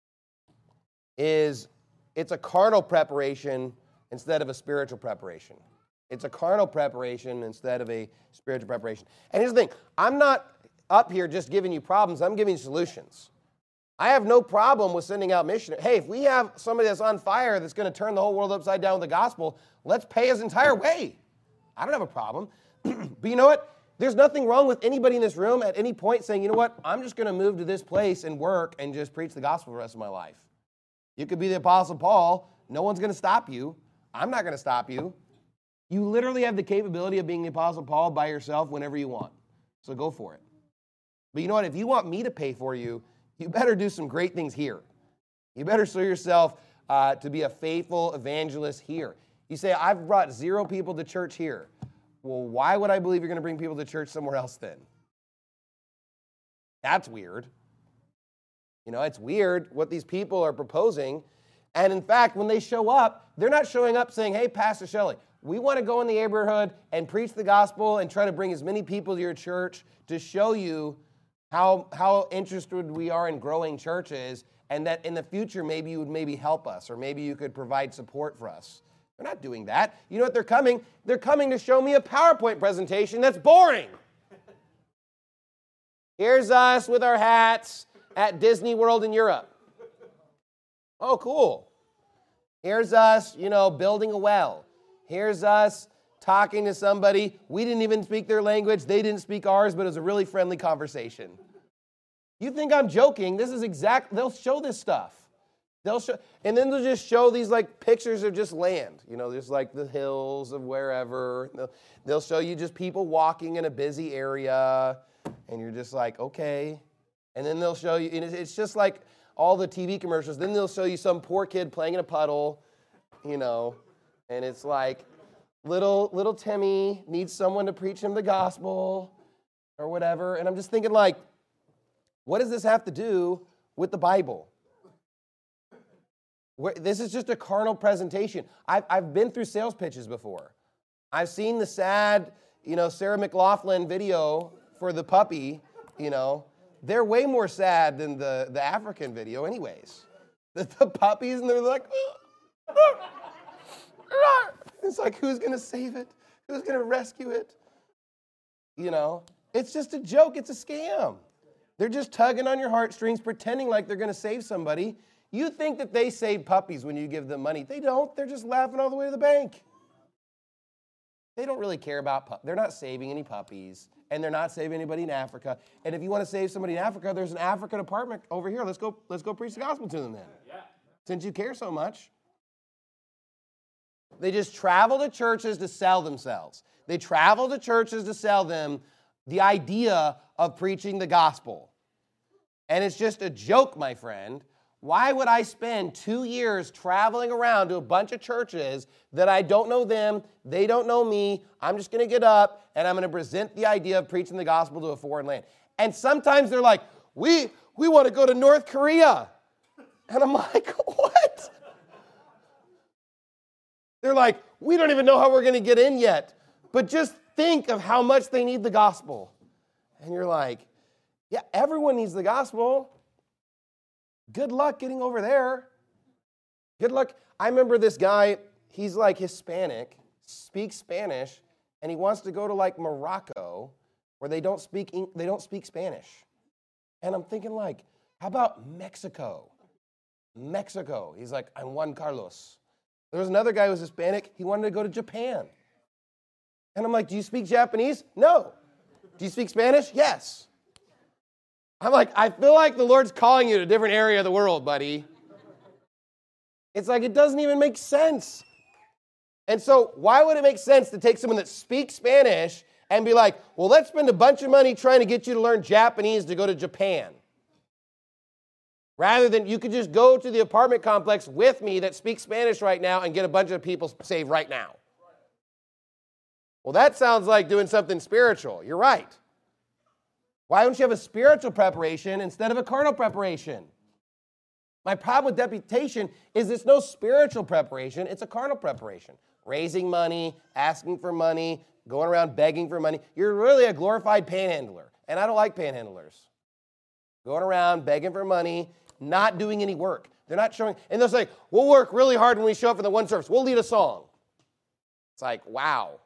is it's a carnal preparation instead of a spiritual preparation. It's a carnal preparation instead of a spiritual preparation. And here's the thing. I'm not up here just giving you problems. I'm giving you solutions. I have no problem with sending out missionaries. Hey, if we have somebody that's on fire that's going to turn the whole world upside down with the gospel, let's pay his entire way. I don't have a problem. But you know what? There's nothing wrong with anybody in this room at any point saying, you know what? I'm just going to move to this place and work and just preach the gospel the rest of my life. You could be the Apostle Paul. No one's going to stop you. I'm not going to stop you. You literally have the capability of being the Apostle Paul by yourself whenever you want. So go for it. But you know what? If you want me to pay for you, you better do some great things here. You better show yourself uh, to be a faithful evangelist here. You say, I've brought zero people to church here. Well, why would I believe you're going to bring people to church somewhere else then? That's weird. You know, it's weird what these people are proposing. And in fact, when they show up, they're not showing up saying, hey, Pastor Shelley, we want to go in the neighborhood and preach the gospel and try to bring as many people to your church to show you how, how interested we are in growing churches, and that in the future maybe you would maybe help us, or maybe you could provide support for us. They're not doing that. You know what they're coming? They're coming to show me a PowerPoint presentation that's boring. Here's us with our hats at Disney World in Europe. Oh, cool. Here's us, you know, building a well. Here's us talking to somebody. We didn't even speak their language. They didn't speak ours, but it was a really friendly conversation. You think I'm joking? This is exact. They'll show this stuff. They'll show, and then they'll just show these like pictures of just land, you know, just like the hills of wherever. They'll, they'll show you just people walking in a busy area, and you're just like, okay. And then they'll show you, and it's just like all the T V commercials. Then they'll show you some poor kid playing in a puddle, you know, and it's like little little Timmy needs someone to preach him the gospel or whatever. And I'm just thinking, like, what does this have to do with the Bible? This is just a carnal presentation. I've, I've been through sales pitches before. I've seen the sad, you know, Sarah McLachlan video for the puppy, You know, they're way more sad than the, the African video anyways. The, the puppies, and they're like, it's like, who's going to save it? Who's going to rescue it? You know, it's just a joke. It's a scam. They're just tugging on your heartstrings, pretending like they're going to save somebody. You think that they save puppies when you give them money. They don't. They're just laughing all the way to the bank. They don't really care about puppies. They're not saving any puppies, and they're not saving anybody in Africa. And if you want to save somebody in Africa, there's an African apartment over here. Let's go, let's go preach the gospel to them then. Yeah. Since you care so much. They just travel to churches to sell themselves. They travel to churches to sell them the idea of preaching the gospel. And it's just a joke, my friend. Why would I spend two years traveling around to a bunch of churches that I don't know them, they don't know me, I'm just going to get up and I'm going to present the idea of preaching the gospel to a foreign land. And sometimes they're like, we, we want to go to North Korea. And I'm like, what? They're like, we don't even know how we're going to get in yet. But just think of how much they need the gospel. And you're like, yeah, everyone needs the gospel. Good luck getting over there. Good luck. I remember this guy, he's like Hispanic, speaks Spanish, and he wants to go to like Morocco where they don't speak they don't speak Spanish. And I'm thinking like, how about Mexico? Mexico. He's like, I'm Juan Carlos. There was another guy who was Hispanic. He wanted to go to Japan. And I'm like, do you speak Japanese? No. Do you speak Spanish? Yes. I'm like, I feel like the Lord's calling you to a different area of the world, buddy. It's like, it doesn't even make sense. And so why would it make sense to take someone that speaks Spanish and be like, well, let's spend a bunch of money trying to get you to learn Japanese to go to Japan? Rather than you could just go to the apartment complex with me that speaks Spanish right now and get a bunch of people saved right now. Well, that sounds like doing something spiritual. You're right. Why don't you have a spiritual preparation instead of a carnal preparation? My problem with deputation is it's no spiritual preparation, it's a carnal preparation. Raising money, asking for money, going around begging for money. You're really a glorified panhandler, and I don't like panhandlers. Going around begging for money, not doing any work. They're not showing, and they'll say, we'll work really hard when we show up for the one service. We'll lead a song. It's like, wow.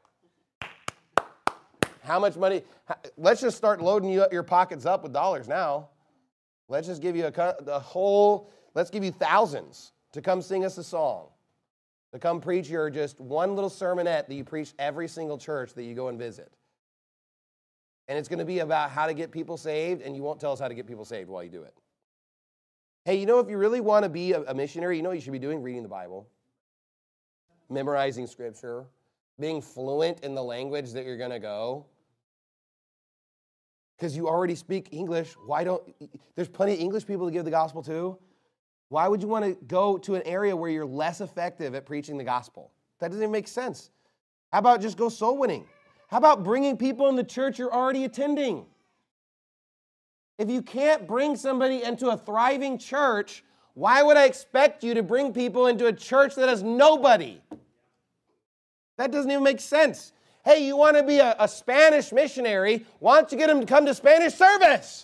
How much money? Let's just start loading you up, your pockets up with dollars now. Let's just give you a, a whole, let's give you thousands to come sing us a song, to come preach your just one little sermonette that you preach every single church that you go and visit. And it's going to be about how to get people saved, and you won't tell us how to get people saved while you do it. Hey, you know, if you really want to be a, a missionary, you know what you should be doing? Reading the Bible, memorizing Scripture, being fluent in the language that you're going to go. Because you already speak English. Why don't, there's plenty of English people to give the gospel to. Why would you want to go to an area where you're less effective at preaching the gospel? That doesn't even make sense. How about just go soul winning? How about bringing people in the church you're already attending? If you can't bring somebody into a thriving church, why would I expect you to bring people into a church that has nobody? That doesn't even make sense. Hey, you want to be a, a Spanish missionary, why don't you get them to come to Spanish service?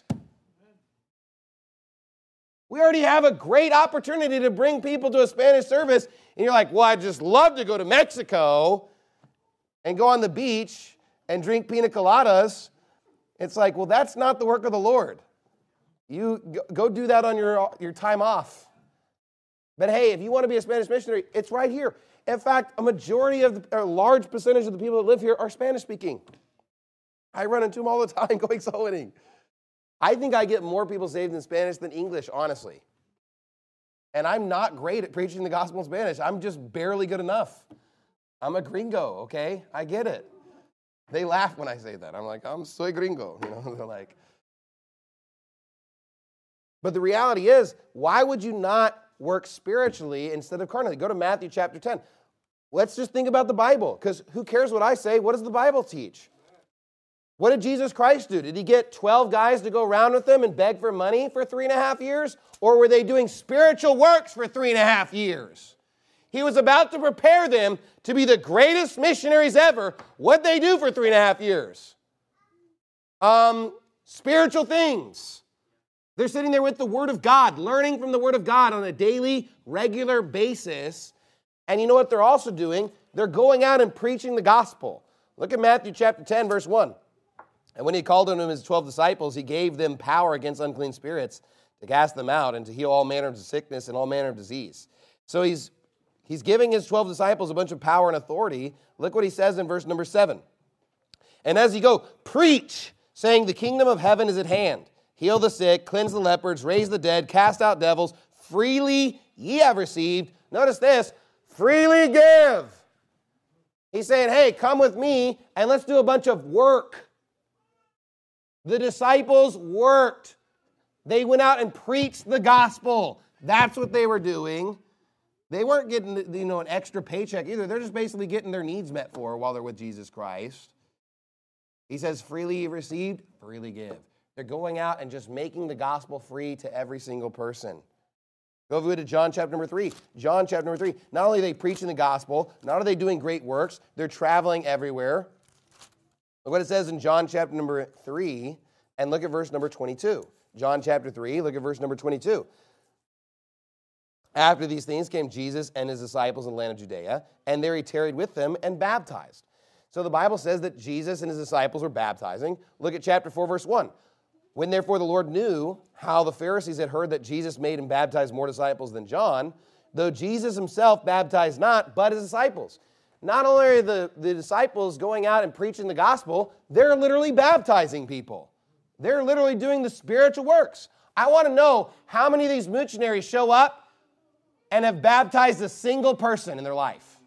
We already have a great opportunity to bring people to a Spanish service, and you're like, well, I'd just love to go to Mexico and go on the beach and drink pina coladas. It's like, well, that's not the work of the Lord. You go do that on your, your time off. But hey, if you want to be a Spanish missionary, it's right here. In fact, a majority of, the, or a large percentage of the people that live here are Spanish speaking. I run into them all the time going soul winning. I think I get more people saved in Spanish than English, honestly. And I'm not great at preaching the gospel in Spanish. I'm just barely good enough. I'm a gringo, okay? I get it. They laugh when I say that. I'm like, I'm soy gringo. You know, they're like. But the reality is, why would you not work spiritually instead of carnally? Go to Matthew chapter ten. Let's just think about the Bible, because who cares what I say? What does the Bible teach? What did Jesus Christ do? Did he get twelve guys to go around with him and beg for money for three and a half years? Or were they doing spiritual works for three and a half years? He was about to prepare them to be the greatest missionaries ever. What'd they do for three and a half years? Um, spiritual things. They're sitting there with the Word of God, learning from the Word of God on a daily, regular basis. And you know what they're also doing? They're going out and preaching the gospel. Look at Matthew chapter ten, verse one. And when he called unto him his twelve disciples, he gave them power against unclean spirits to cast them out and to heal all manner of sickness and all manner of disease. So he's, he's giving his twelve disciples a bunch of power and authority. Look what he says in verse number seven. And as he go, preach, saying the kingdom of heaven is at hand. Heal the sick, cleanse the lepers, raise the dead, cast out devils. Freely ye have received. Notice this, freely give. He's saying, hey, come with me and let's do a bunch of work. The disciples worked. They went out and preached the gospel. That's what they were doing. They weren't getting, you know, an extra paycheck either. They're just basically getting their needs met for while they're with Jesus Christ. He says, freely you received, freely give. They're going out and just making the gospel free to every single person. Go over to John chapter number three. John chapter number three. Not only are they preaching the gospel, not only are they doing great works, they're traveling everywhere. Look what it says in John chapter number three, and look at verse number twenty-two. John chapter three, look at verse number twenty-two. After these things came Jesus and his disciples in the land of Judea, and there he tarried with them and baptized. So the Bible says that Jesus and his disciples were baptizing. Look at chapter four, verse one. When therefore the Lord knew how the Pharisees had heard that Jesus made and baptized more disciples than John, though Jesus himself baptized not, but his disciples. Not only are the, the disciples going out and preaching the gospel, they're literally baptizing people. They're literally doing the spiritual works. I want to know how many of these missionaries show up and have baptized a single person in their life.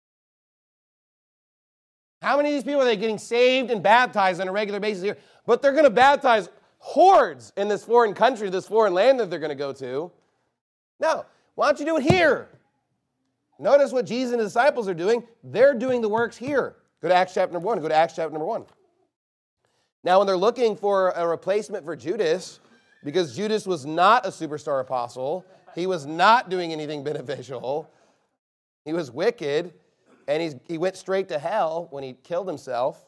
How many of these people are they getting saved and baptized on a regular basis here? But they're going to baptize hordes in this foreign country, this foreign land that they're going to go to. No, why don't you do it here? Notice what Jesus and his disciples are doing. They're doing the works here. Go to Acts chapter number one. Go to Acts chapter number one. Now, when they're looking for a replacement for Judas, because Judas was not a superstar apostle, he was not doing anything beneficial, he was wicked, and he's, he went straight to hell when he killed himself.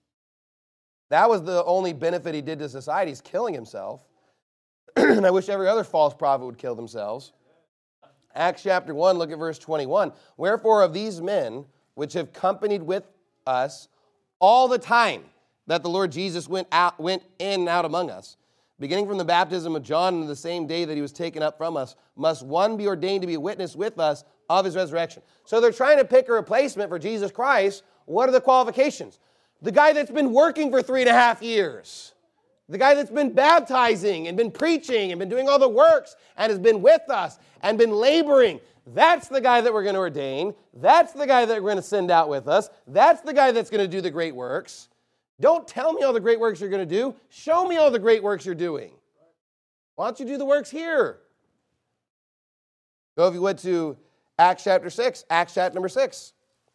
That was the only benefit he did to society, is killing himself. And I wish every other false prophet would kill themselves. Acts chapter one, look at verse twenty-one. Wherefore of these men, which have companied with us all the time that the Lord Jesus went out, went in and out among us, beginning from the baptism of John and the same day that he was taken up from us, must one be ordained to be a witness with us of his resurrection. So they're trying to pick a replacement for Jesus Christ. What are the qualifications? The guy that's been working for three and a half years. The guy that's been baptizing and been preaching and been doing all the works and has been with us and been laboring. That's the guy that we're going to ordain. That's the guy that we're going to send out with us. That's the guy that's going to do the great works. Don't tell me all the great works you're going to do. Show me all the great works you're doing. Why don't you do the works here? So if you went to Acts chapter six, Acts chapter number six.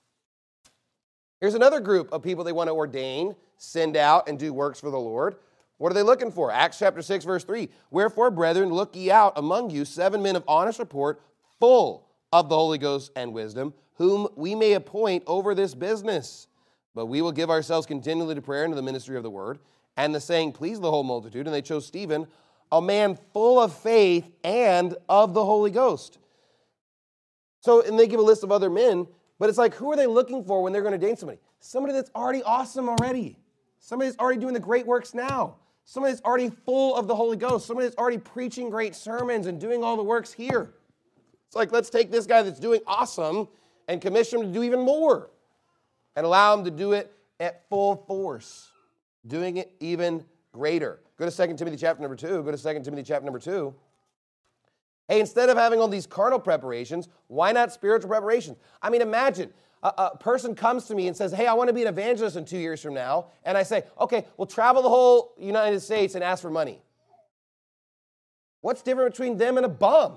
Here's another group of people they want to ordain, send out, and do works for the Lord. What are they looking for? Acts chapter six, verse three. Wherefore, brethren, look ye out among you seven men of honest report, full of the Holy Ghost and wisdom, whom we may appoint over this business. But we will give ourselves continually to prayer and to the ministry of the word. And the saying pleased the whole multitude, and they chose Stephen, a man full of faith and of the Holy Ghost. So, and they give a list of other men, but it's like, who are they looking for when they're going to ordain somebody? Somebody that's already awesome already. Somebody that's already doing the great works now. Somebody that's already full of the Holy Ghost. Somebody that's already preaching great sermons and doing all the works here. It's like, let's take this guy that's doing awesome and commission him to do even more and allow him to do it at full force, doing it even greater. Go to Second Timothy chapter number two. Go to Second Timothy chapter number two. Hey, instead of having all these carnal preparations, why not spiritual preparations? I mean, imagine a, a person comes to me and says, hey, I want to be an evangelist in two years from now. And I say, okay, we'll travel the whole United States and ask for money. What's different between them and a bum?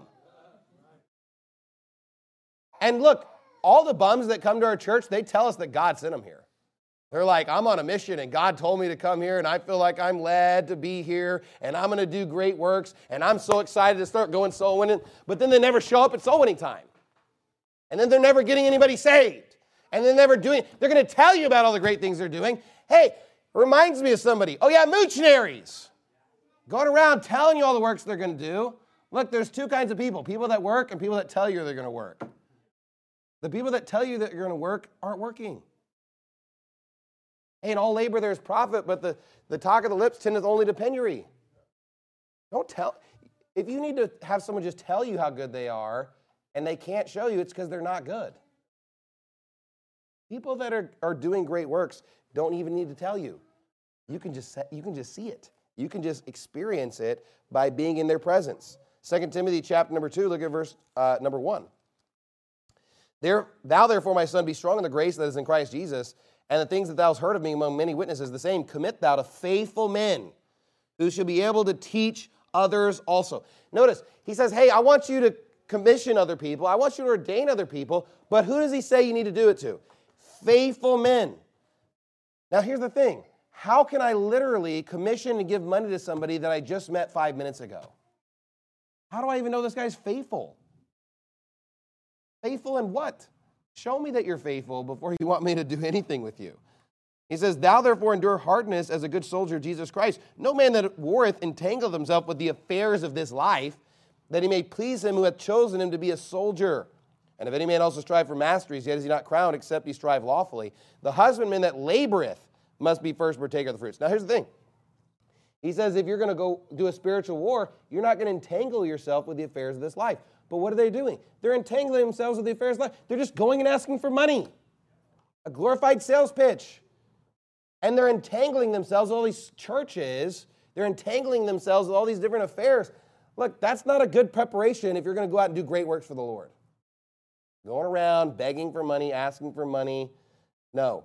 And look, all the bums that come to our church, they tell us that God sent them here. They're like, I'm on a mission and God told me to come here and I feel like I'm led to be here and I'm going to do great works and I'm so excited to start going soul winning. But then they never show up at soul winning time. And then they're never getting anybody saved. And they're never doing, they're going to tell you about all the great things they're doing. Hey, Reminds me of somebody. Oh, yeah, moochnaries. Going around telling you all the works they're going to do. Look, there's two kinds of people. People that work and people that tell you they're going to work. The people that tell you that you're going to work aren't working. Hey, in all labor there's profit, but the, the talk of the lips tendeth only to penury. Don't tell. If you need to have someone just tell you how good they are and they can't show you, it's because they're not good. People that are, are doing great works don't even need to tell you. You can just you can just see it. You can just experience it by being in their presence. Second Timothy chapter number two, look at verse uh, number one. There, thou therefore, my son, be strong in the grace that is in Christ Jesus, and the things that thou hast heard of me among many witnesses, the same commit thou to faithful men, who shall be able to teach others also. Notice, he says, hey, I want you to commission other people. I want you to ordain other people. But who does he say you need to do it to? Faithful men. Now, here's the thing. How can I literally commission and give money to somebody that I just met five minutes ago? How do I even know this guy's faithful? Faithful in what? Show me that you're faithful before you want me to do anything with you. He says, thou therefore endure hardness as a good soldier of Jesus Christ. No man that warreth entangle himself with the affairs of this life, that he may please him who hath chosen him to be a soldier. And if any man also strive for masteries, yet is he not crowned, except he strive lawfully. The husbandman that laboreth must be first partaker of the fruits. Now here's the thing. He says if you're going to go do a spiritual war, you're not going to entangle yourself with the affairs of this life. But what are they doing? They're entangling themselves with the affairs of life. They're just going and asking for money. A glorified sales pitch. And they're entangling themselves with all these churches. They're entangling themselves with all these different affairs. Look, that's not a good preparation if you're going to go out and do great works for the Lord. Going around begging for money, asking for money. No.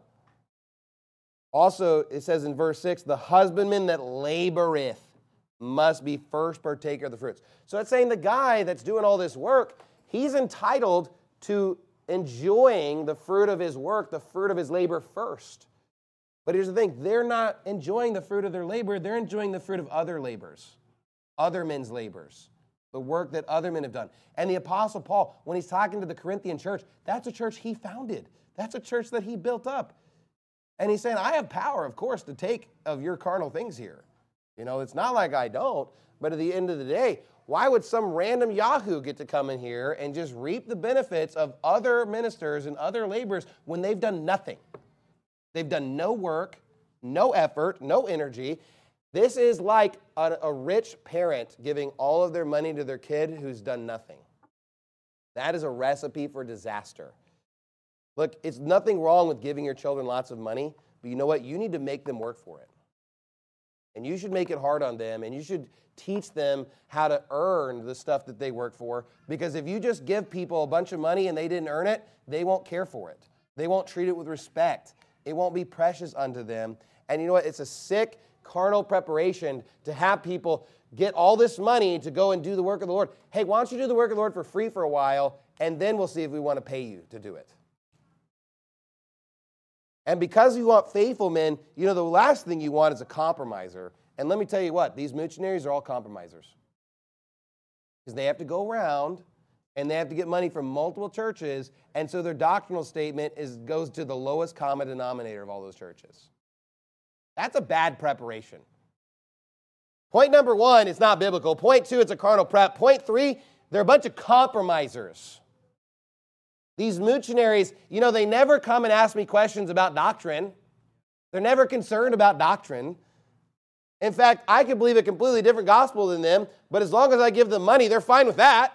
Also, it says in verse six, the husbandman that laboreth must be first partaker of the fruits. So it's saying the guy that's doing all this work, he's entitled to enjoying the fruit of his work, the fruit of his labor first. But here's the thing, they're not enjoying the fruit of their labor, they're enjoying the fruit of other labors, other men's labors, the work that other men have done. And the Apostle Paul, when he's talking to the Corinthian church, that's a church he founded. That's a church that he built up. And he's saying, I have power, of course, to take of your carnal things here. You know, it's not like I don't, but at the end of the day, why would some random Yahoo get to come in here and just reap the benefits of other ministers and other laborers when they've done nothing? They've done no work, no effort, no energy. This is like a, a rich parent giving all of their money to their kid who's done nothing. That is a recipe for disaster. Look, it's nothing wrong with giving your children lots of money, but you know what? You need to make them work for it. And you should make it hard on them, and you should teach them how to earn the stuff that they work for, because if you just give people a bunch of money and they didn't earn it, they won't care for it. They won't treat it with respect. It won't be precious unto them. And you know what? It's a sick, carnal preparation to have people get all this money to go and do the work of the Lord. Hey, why don't you do the work of the Lord for free for a while, and then we'll see if we want to pay you to do it. And because you want faithful men, you know, the last thing you want is a compromiser. And let me tell you what, these missionaries are all compromisers. Because they have to go around and they have to get money from multiple churches, and so their doctrinal statement is goes to the lowest common denominator of all those churches. That's a bad preparation. Point number one, it's not biblical. Point two, it's a carnal prep. Point three, they're a bunch of compromisers. These missionaries, you know, they never come and ask me questions about doctrine. They're never concerned about doctrine. In fact, I could believe a completely different gospel than them, but as long as I give them money, they're fine with that.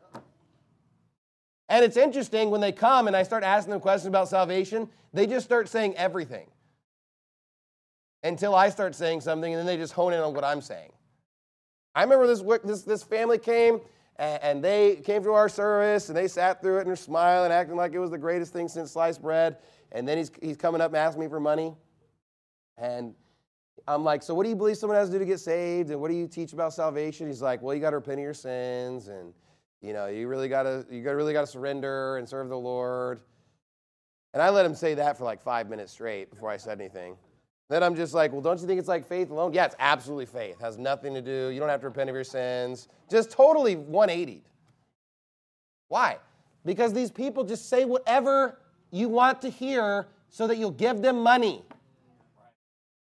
And it's interesting when they come and I start asking them questions about salvation, they just start saying everything. Until I start saying something, and then they just hone in on what I'm saying. I remember this this, this family came, and, and they came to our service, and they sat through it, and they're smiling, acting like it was the greatest thing since sliced bread. And then he's, he's coming up and asking me for money. And I'm like, so what do you believe someone has to do to get saved? And what do you teach about salvation? He's like, well, you got to repent of your sins, and you know, you really got to you got really got to surrender and serve the Lord. And I let him say that for like five minutes straight before I said anything. Then I'm just like, well, don't you think it's like faith alone? Yeah, it's absolutely faith. It has nothing to do. You don't have to repent of your sins. Just totally one eighty. Why? Because these people just say whatever you want to hear so that you'll give them money.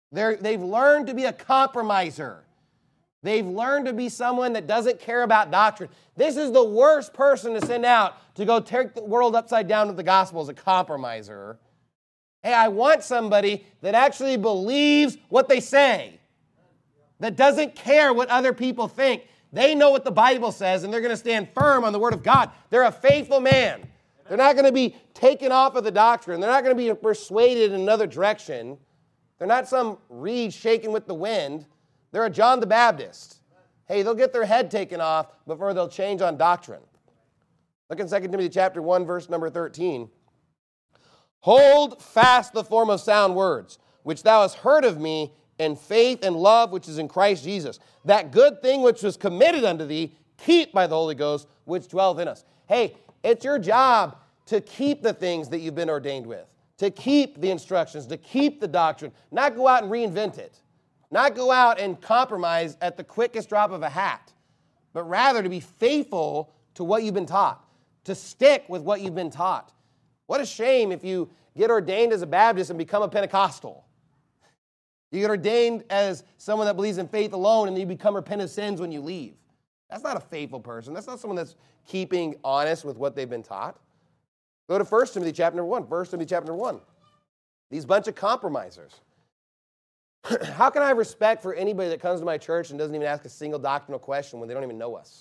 They're, they've learned to be a compromiser. They've learned to be someone that doesn't care about doctrine. This is the worst person to send out to go take the world upside down with the gospel, as a compromiser. Hey, I want somebody that actually believes what they say, that doesn't care what other people think. They know what the Bible says, and they're going to stand firm on the Word of God. They're a faithful man. They're not going to be taken off of the doctrine. They're not going to be persuaded in another direction. They're not some reed shaken with the wind. They're a John the Baptist. Hey, they'll get their head taken off before they'll change on doctrine. Look in Second Timothy chapter one, verse number thirteen. Hold fast the form of sound words, which thou hast heard of me, in faith and love which is in Christ Jesus. That good thing which was committed unto thee, keep by the Holy Ghost, which dwelleth in us. Hey, it's your job to keep the things that you've been ordained with, to keep the instructions, to keep the doctrine, not go out and reinvent it, not go out and compromise at the quickest drop of a hat, but rather to be faithful to what you've been taught, to stick with what you've been taught. What a shame if you get ordained as a Baptist and become a Pentecostal. You get ordained as someone that believes in faith alone, and then you become repentant of sins when you leave. That's not a faithful person. That's not someone that's keeping honest with what they've been taught. Go to First Timothy chapter number one. First Timothy chapter number one. These bunch of compromisers. How can I have respect for anybody that comes to my church and doesn't even ask a single doctrinal question when they don't even know us?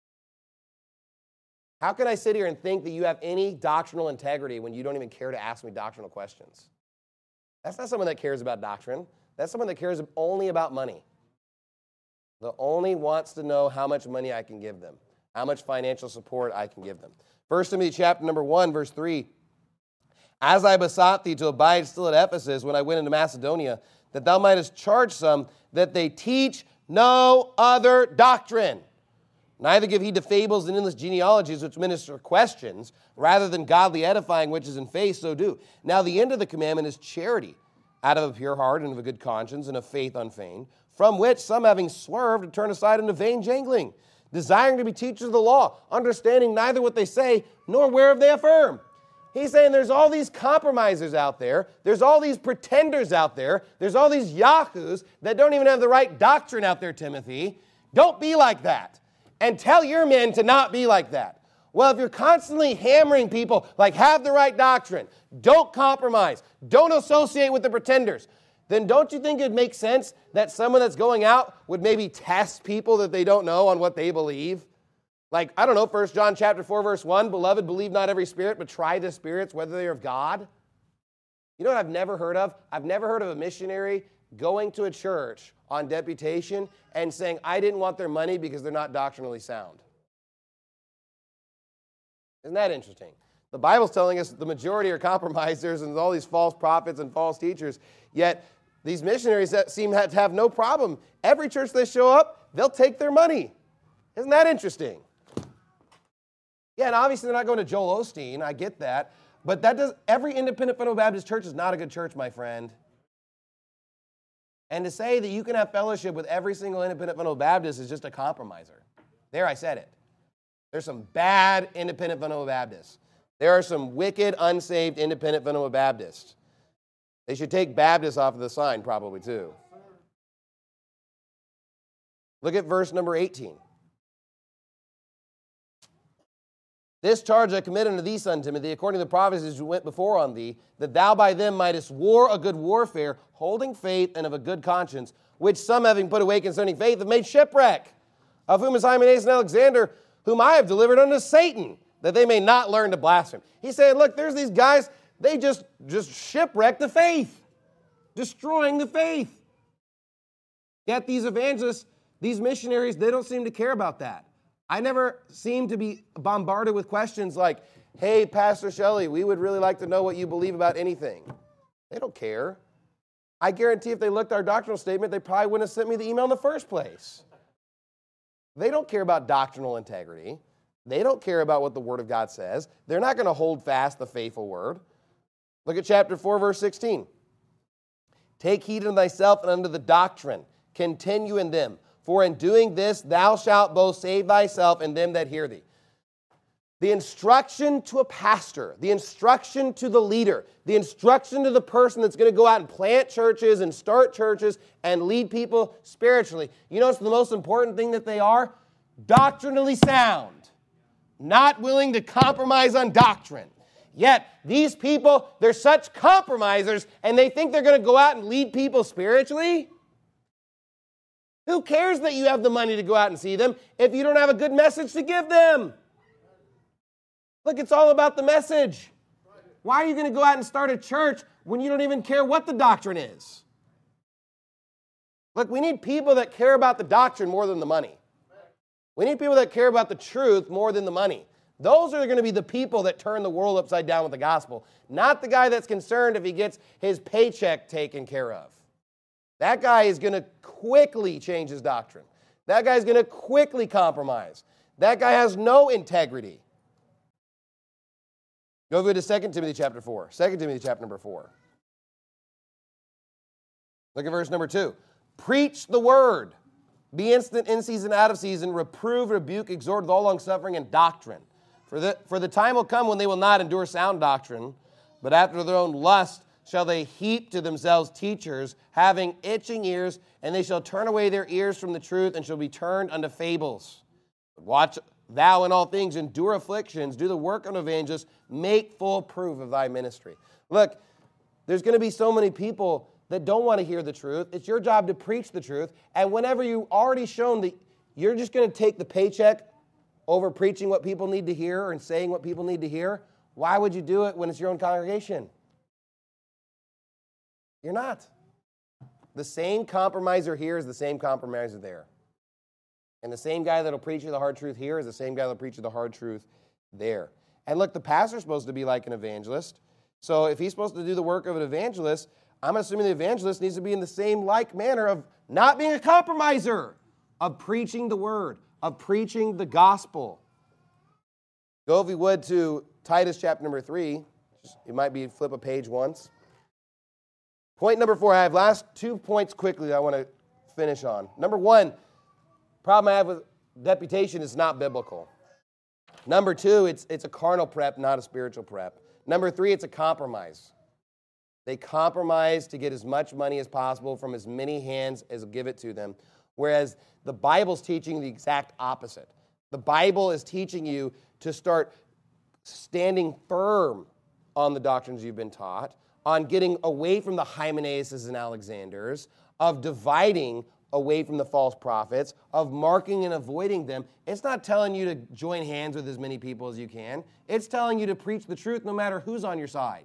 How can I sit here and think that you have any doctrinal integrity when you don't even care to ask me doctrinal questions? That's not someone that cares about doctrine. That's someone that cares only about money. That only wants to know how much money I can give them, how much financial support I can give them. First Timothy chapter number one, verse three. As I besought thee to abide still at Ephesus when I went into Macedonia, that thou mightest charge some that they teach no other doctrine. Neither give heed to fables and endless genealogies which minister questions, rather than godly edifying which is in faith, so do. Now the end of the commandment is charity, out of a pure heart and of a good conscience and of faith unfeigned, from which some having swerved to turn aside into vain jangling, desiring to be teachers of the law, understanding neither what they say nor whereof they affirm. He's saying there's all these compromisers out there. There's all these pretenders out there. There's all these yahoos that don't even have the right doctrine out there, Timothy. Don't be like that. And tell your men to not be like that. Well, if you're constantly hammering people, like have the right doctrine, don't compromise, don't associate with the pretenders, then don't you think it makes sense that someone that's going out would maybe test people that they don't know on what they believe? Like, I don't know, First John chapter four, verse one, beloved, believe not every spirit, but try the spirits, whether they are of God. You know what I've never heard of? I've never heard of a missionary going to a church on deputation and saying, I didn't want their money because they're not doctrinally sound. Isn't that interesting? The Bible's telling us the majority are compromisers and all these false prophets and false teachers, yet these missionaries that seem to have no problem. Every church they show up, they'll take their money. Isn't that interesting? Yeah, and obviously they're not going to Joel Osteen, I get that, but that does, every independent fundamental Baptist church is not a good church, my friend. And to say that you can have fellowship with every single independent fundamental Baptist is just a compromiser. There, I said it. There's some bad independent fundamental Baptists. There are some wicked, unsaved independent fundamental Baptists. They should take Baptist off of the sign probably too. Look at verse number eighteen. This charge I commit unto thee, son Timothy, according to the prophecies who went before on thee, that thou by them mightest war a good warfare, holding faith and of a good conscience, which some having put away concerning faith have made shipwreck, of whom is Hymenaeus and Alexander, whom I have delivered unto Satan, that they may not learn to blaspheme. He's saying, look, there's these guys, they just, just shipwreck the faith, destroying the faith. Yet these evangelists, these missionaries, they don't seem to care about that. I never seem to be bombarded with questions like, hey, Pastor Shelley, we would really like to know what you believe about anything. They don't care. I guarantee if they looked at our doctrinal statement, they probably wouldn't have sent me the email in the first place. They don't care about doctrinal integrity. They don't care about what the Word of God says. They're not going to hold fast the faithful Word. Look at chapter four, verse sixteen. Take heed unto thyself and unto the doctrine. Continue in them. For in doing this, thou shalt both save thyself and them that hear thee. The instruction to a pastor, the instruction to the leader, the instruction to the person that's going to go out and plant churches and start churches and lead people spiritually. You know what's the most important thing that they are? Doctrinally sound. Not willing to compromise on doctrine. Yet, these people, they're such compromisers, and they think they're going to go out and lead people spiritually? Who cares that you have the money to go out and see them if you don't have a good message to give them? Look, it's all about the message. Why are you going to go out and start a church when you don't even care what the doctrine is? Look, we need people that care about the doctrine more than the money. We need people that care about the truth more than the money. Those are going to be the people that turn the world upside down with the gospel, not the guy that's concerned if he gets his paycheck taken care of. That guy is going to quickly change his doctrine. That guy is going to quickly compromise. That guy has no integrity. Go over to Second Timothy chapter four. Second Timothy chapter number four. Look at verse number two. Preach the word. Be instant in season, out of season. Reprove, rebuke, exhort with all longsuffering and doctrine. For the, for the time will come when they will not endure sound doctrine, but after their own lust shall they heap to themselves teachers, having itching ears, and they shall turn away their ears from the truth, and shall be turned unto fables. Watch thou in all things, endure afflictions, do the work of an evangelist, make full proof of thy ministry. Look, there's going to be so many people that don't want to hear the truth. It's your job to preach the truth. And whenever you've already shown that you're just going to take the paycheck over preaching what people need to hear and saying what people need to hear, why would you do it when it's your own congregation? You're not. The same compromiser here is the same compromiser there. And the same guy that'll preach you the hard truth here is the same guy that'll preach you the hard truth there. And look, the pastor's supposed to be like an evangelist. So if he's supposed to do the work of an evangelist, I'm assuming the evangelist needs to be in the same like manner of not being a compromiser, of preaching the word, of preaching the gospel. Go, if you would, to Titus chapter number three. It might be flip a page once. Point number four. I have last two points quickly that I want to finish on. Number one, problem I have with deputation is not biblical. Number two, it's, it's a carnal prep, not a spiritual prep. Number three, it's a compromise. They compromise to get as much money as possible from as many hands as give it to them, whereas the Bible's teaching the exact opposite. The Bible is teaching you to start standing firm on the doctrines you've been taught, on getting away from the Hymenaeuses and Alexanders, of dividing away from the false prophets, of marking and avoiding them. It's not telling you to join hands with as many people as you can. It's telling you to preach the truth no matter who's on your side.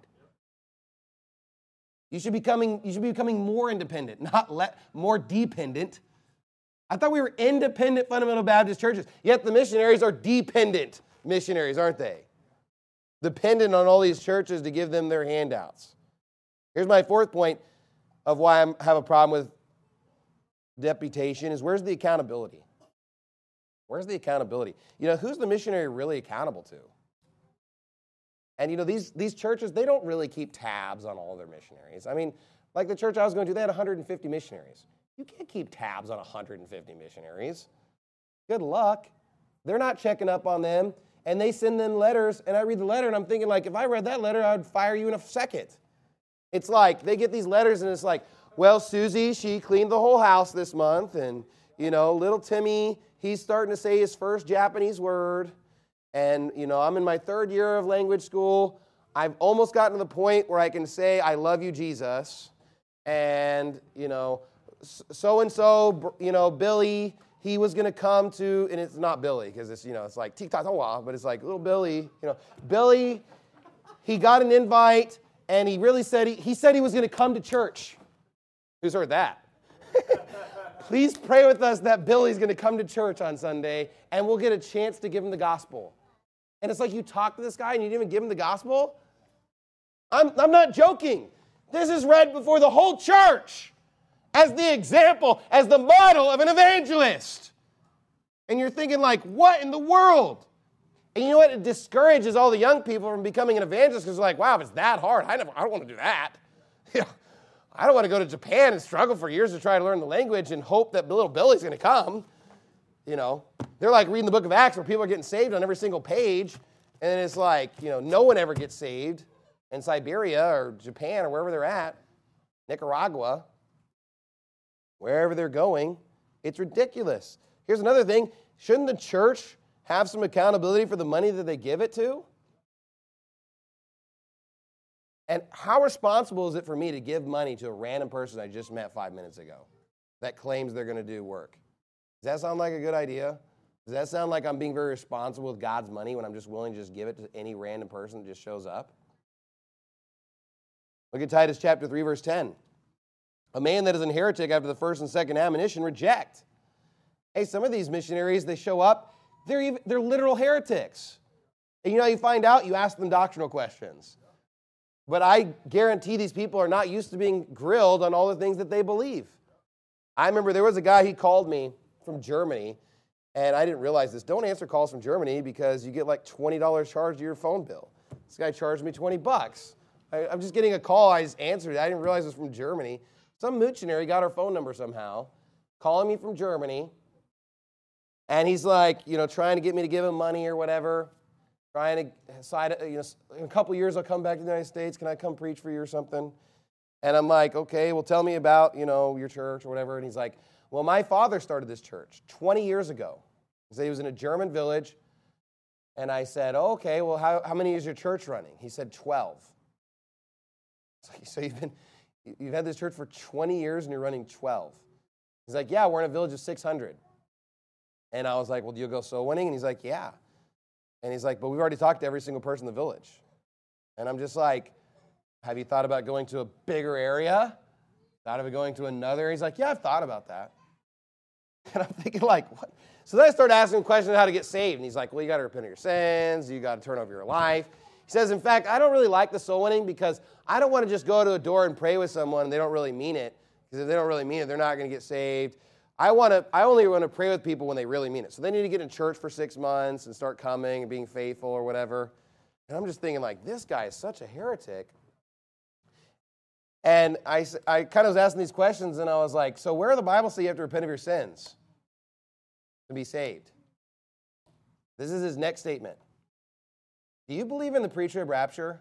You should be becoming, you should be becoming more independent, not le- more dependent. I thought we were independent fundamental Baptist churches, yet the missionaries are dependent missionaries, aren't they? Dependent on all these churches to give them their handouts. Here's my fourth point of why I have a problem with deputation is where's the accountability? Where's the accountability? You know, who's the missionary really accountable to? And, you know, these, these churches, they don't really keep tabs on all their missionaries. I mean, like the church I was going to, they had one hundred fifty missionaries. You can't keep tabs on one hundred fifty missionaries. Good luck. They're not checking up on them, and they send them letters, and I read the letter, and I'm thinking, like, if I read that letter, I would fire you in a second. It's like, they get these letters, and it's like, well, Susie, she cleaned the whole house this month, and, you know, little Timmy, he's starting to say his first Japanese word, and, you know, I'm in my third year of language school. I've almost gotten to the point where I can say, I love you, Jesus, and, you know, so-and-so, you know, Billy, he was going to come to, and it's not Billy, because it's, you know, it's like, tic-tac-tawa, but it's like, little Billy, you know, Billy, he got an invite, and he really said, he, he said he was going to come to church. Who's heard that? Please pray with us that Billy's going to come to church on Sunday, and we'll get a chance to give him the gospel. And it's like you talk to this guy, and you didn't even give him the gospel? I'm, I'm not joking. This is read before the whole church as the example, as the model of an evangelist. And you're thinking, like, what in the world? And you know what? It discourages all the young people from becoming an evangelist because they're like, wow, if it's that hard, I, never, I don't want to do that. I don't want to go to Japan and struggle for years to try to learn the language and hope that little Billy's going to come. You know, they're like reading the book of Acts where people are getting saved on every single page. And it's like, you know, no one ever gets saved in Siberia or Japan or wherever they're at, Nicaragua, wherever they're going. It's ridiculous. Here's another thing. Shouldn't the church have some accountability for the money that they give it to? And how responsible is it for me to give money to a random person I just met five minutes ago that claims they're going to do work? Does that sound like a good idea? Does that sound like I'm being very responsible with God's money when I'm just willing to just give it to any random person that just shows up? Look at Titus chapter three, verse ten. A man that is an heretic after the first and second admonition reject. Hey, some of these missionaries, they show up, they're, even, they're literal heretics. And you know how you find out? You ask them doctrinal questions. But I guarantee these people are not used to being grilled on all the things that they believe. I remember there was a guy, he called me from Germany, and I didn't realize this. Don't answer calls from Germany because you get like twenty dollars charged to your phone bill. This guy charged me twenty bucks. I, I'm just getting a call. I just answered it. I didn't realize it was from Germany. Some missionary got our phone number somehow, calling me from Germany. And he's like, you know, trying to get me to give him money or whatever. Trying to side, you know, in a couple years I'll come back to the United States. Can I come preach for you or something? And I'm like, okay, well, tell me about, you know, your church or whatever. And he's like, well, my father started this church twenty years ago. He said he was in a German village. And I said, oh, okay, well, how, how many is your church running? He said twelve. So you've been, you've had this church for twenty years and you're running twelve. He's like, yeah, we're in a village of six hundred. And I was like, well, do you go soul winning? And he's like, yeah. And he's like, but we've already talked to every single person in the village. And I'm just like, have you thought about going to a bigger area? Thought of going to another? He's like, yeah, I've thought about that. And I'm thinking like, what? So then I started asking him questions on how to get saved. And he's like, well, you got to repent of your sins. You got to turn over your life. He says, in fact, I don't really like the soul winning because I don't want to just go to a door and pray with someone and they don't really mean it. Because if they don't really mean it, they're not going to get saved. I want to. I only want to pray with people when they really mean it. So they need to get in church for six months and start coming and being faithful or whatever. And I'm just thinking like, this guy is such a heretic. And I, I kind of was asking these questions and I was like, so where in the Bible say you have to repent of your sins to be saved? This is his next statement. Do you believe in the pre-trib rapture?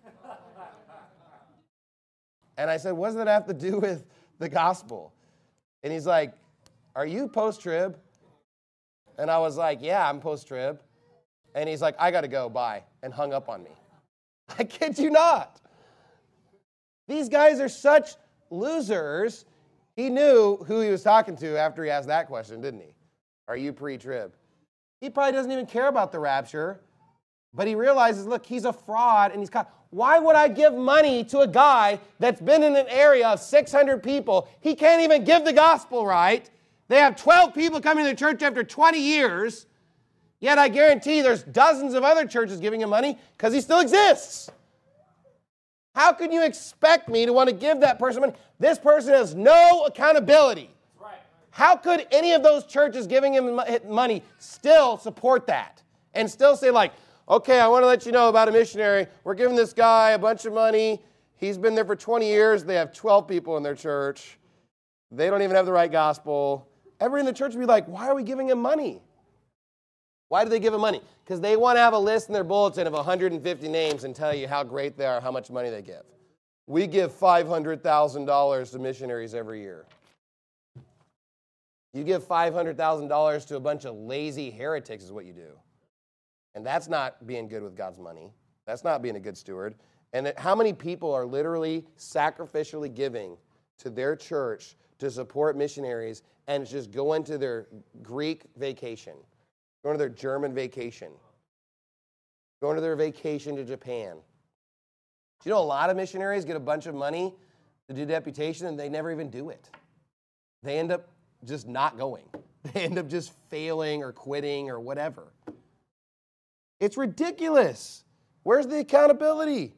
And I said, what does that have to do with the gospel? And he's like, are you post-trib? And I was like, yeah, I'm post-trib. And he's like, I got to go, bye, and hung up on me. I kid you not. These guys are such losers. He knew who he was talking to after he asked that question, didn't he? Are you pre-trib? He probably doesn't even care about the rapture, but he realizes, look, he's a fraud, and he's caught. Why would I give money to a guy that's been in an area of six hundred people? He can't even give the gospel right. They have twelve people coming to the church after twenty years, yet I guarantee there's dozens of other churches giving him money because he still exists. How can you expect me to want to give that person money? This person has no accountability. Right. How could any of those churches giving him money still support that and still say like, okay, I want to let you know about a missionary. We're giving this guy a bunch of money. He's been there for twenty years. They have twelve people in their church. They don't even have the right gospel. Everyone in the church would be like, why are we giving him money? Why do they give him money? Because they want to have a list in their bulletin of one hundred fifty names and tell you how great they are, how much money they give. We give five hundred thousand dollars to missionaries every year. You give five hundred thousand dollars to a bunch of lazy heretics is what you do. And that's not being good with God's money. That's not being a good steward. And how many people are literally sacrificially giving to their church to support missionaries and just going to their Greek vacation, going to their German vacation, going to their vacation to Japan? Do you know a lot of missionaries get a bunch of money to do deputation and they never even do it? They end up just not going. They end up just failing or quitting or whatever. It's ridiculous. Where's the accountability?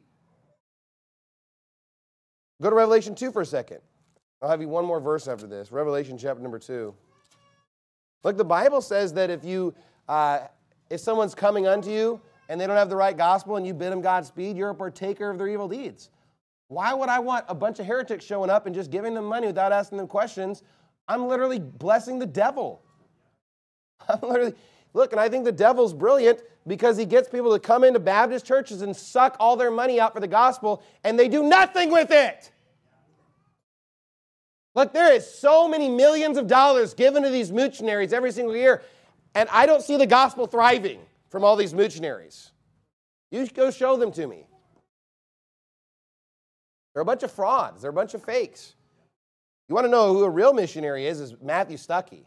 Go to Revelation two for a second. I'll have you one more verse after this. Revelation chapter number two. Look, the Bible says that if you, uh, if someone's coming unto you and they don't have the right gospel and you bid them Godspeed, you're a partaker of their evil deeds. Why would I want a bunch of heretics showing up and just giving them money without asking them questions? I'm literally blessing the devil. I'm literally, look, and I think the devil's brilliant because he gets people to come into Baptist churches and suck all their money out for the gospel, and they do nothing with it. Look, there is so many millions of dollars given to these missionaries every single year, and I don't see the gospel thriving from all these missionaries. You go show them to me. They're a bunch of frauds. They're a bunch of fakes. You want to know who a real missionary is, is Matthew Stuckey.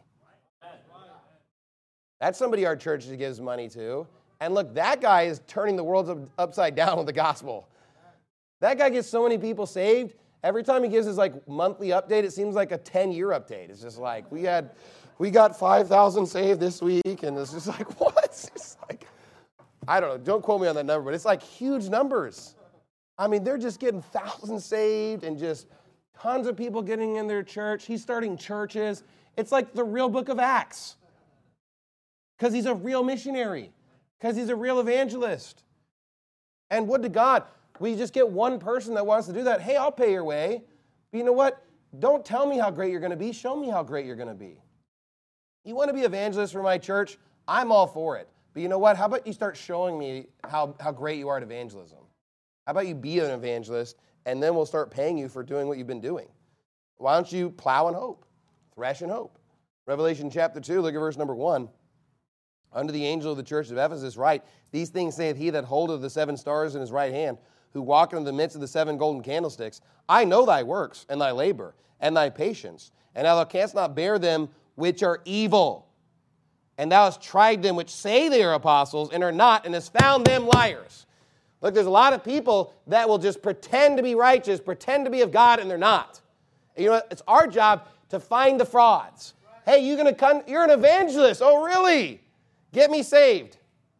That's somebody our church gives money to. And look, that guy is turning the world up, upside down with the gospel. That guy gets so many people saved. Every time he gives his like monthly update, it seems like a ten-year update. It's just like, we had, we got five thousand saved this week, and it's just like, what? It's just like, I don't know. Don't quote me on that number, but it's like huge numbers. I mean, they're just getting thousands saved and just tons of people getting in their church. He's starting churches. It's like the real book of Acts because he's a real missionary, because he's a real evangelist. And would to God, we just get one person that wants to do that. Hey, I'll pay your way. But you know what? Don't tell me how great you're going to be. Show me how great you're going to be. You want to be evangelist for my church? I'm all for it. But you know what? How about you start showing me how, how great you are at evangelism? How about you be an evangelist, and then we'll start paying you for doing what you've been doing? Why don't you plow in hope, thresh in hope? Revelation chapter two, look at verse number one. Unto the angel of the church of Ephesus write, These things saith he that holdeth the seven stars in his right hand, who walketh in the midst of the seven golden candlesticks. I know thy works, and thy labor, and thy patience, and how thou canst not bear them which are evil. And thou hast tried them which say they are apostles, and are not, and hast found them liars. Look, there's a lot of people that will just pretend to be righteous, pretend to be of God, and they're not. And you know what? It's our job to find the frauds. Hey, you're gonna come, you're an evangelist. Oh, really? Get me saved.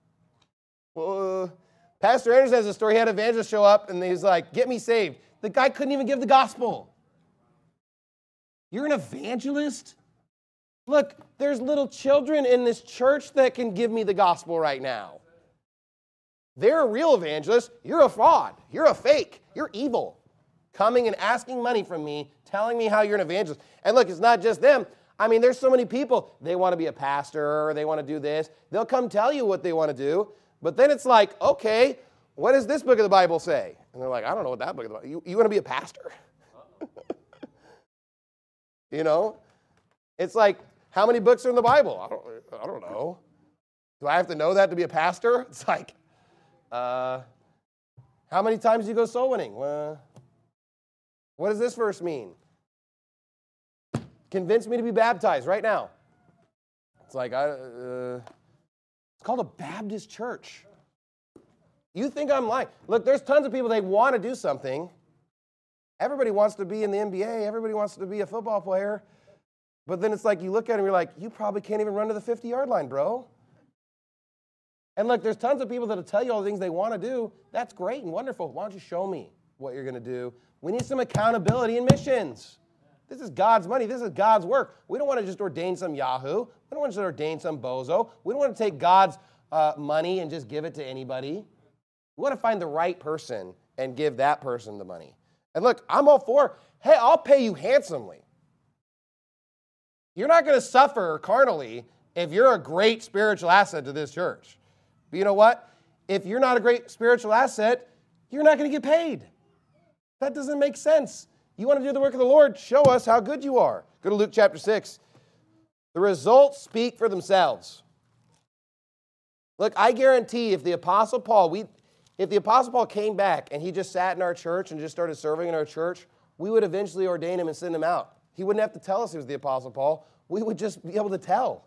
Well, uh, Pastor Anderson has a story. He had an evangelist show up, and he's like, get me saved. The guy couldn't even give the gospel. You're an evangelist? Look, there's little children in this church that can give me the gospel right now. They're a real evangelist. You're a fraud. You're a fake. You're evil. Coming and asking money from me, telling me how you're an evangelist. And look, it's not just them. I mean, there's so many people. They want to be a pastor, or they want to do this. They'll come tell you what they want to do. But then it's like, okay, what does this book of the Bible say? And they're like, I don't know what that book of the Bible. You, you want to be a pastor? You know? It's like, how many books are in the Bible? I don't, I don't know. Do I have to know that to be a pastor? It's like, Uh, how many times do you go soul winning? Uh, what does this verse mean? Convince me to be baptized right now. It's like, I, uh, it's called a Baptist church. You think I'm lying? Look, there's tons of people, they want to do something. Everybody wants to be in the N B A. Everybody wants to be a football player. But then it's like, you look at them, you're like, you probably can't even run to the fifty-yard line, bro. And look, there's tons of people that'll tell you all the things they want to do. That's great and wonderful. Why don't you show me what you're going to do? We need some accountability in missions. This is God's money. This is God's work. We don't want to just ordain some yahoo. We don't want to just ordain some bozo. We don't want to take God's uh, money and just give it to anybody. We want to find the right person and give that person the money. And look, I'm all for, hey, I'll pay you handsomely. You're not going to suffer carnally if you're a great spiritual asset to this church. But you know what? If you're not a great spiritual asset, you're not going to get paid. That doesn't make sense. You want to do the work of the Lord, show us how good you are. Go to Luke chapter six. The results speak for themselves. Look, I guarantee if the Apostle Paul, we, if the Apostle Paul came back and he just sat in our church and just started serving in our church, we would eventually ordain him and send him out. He wouldn't have to tell us he was the Apostle Paul. We would just be able to tell.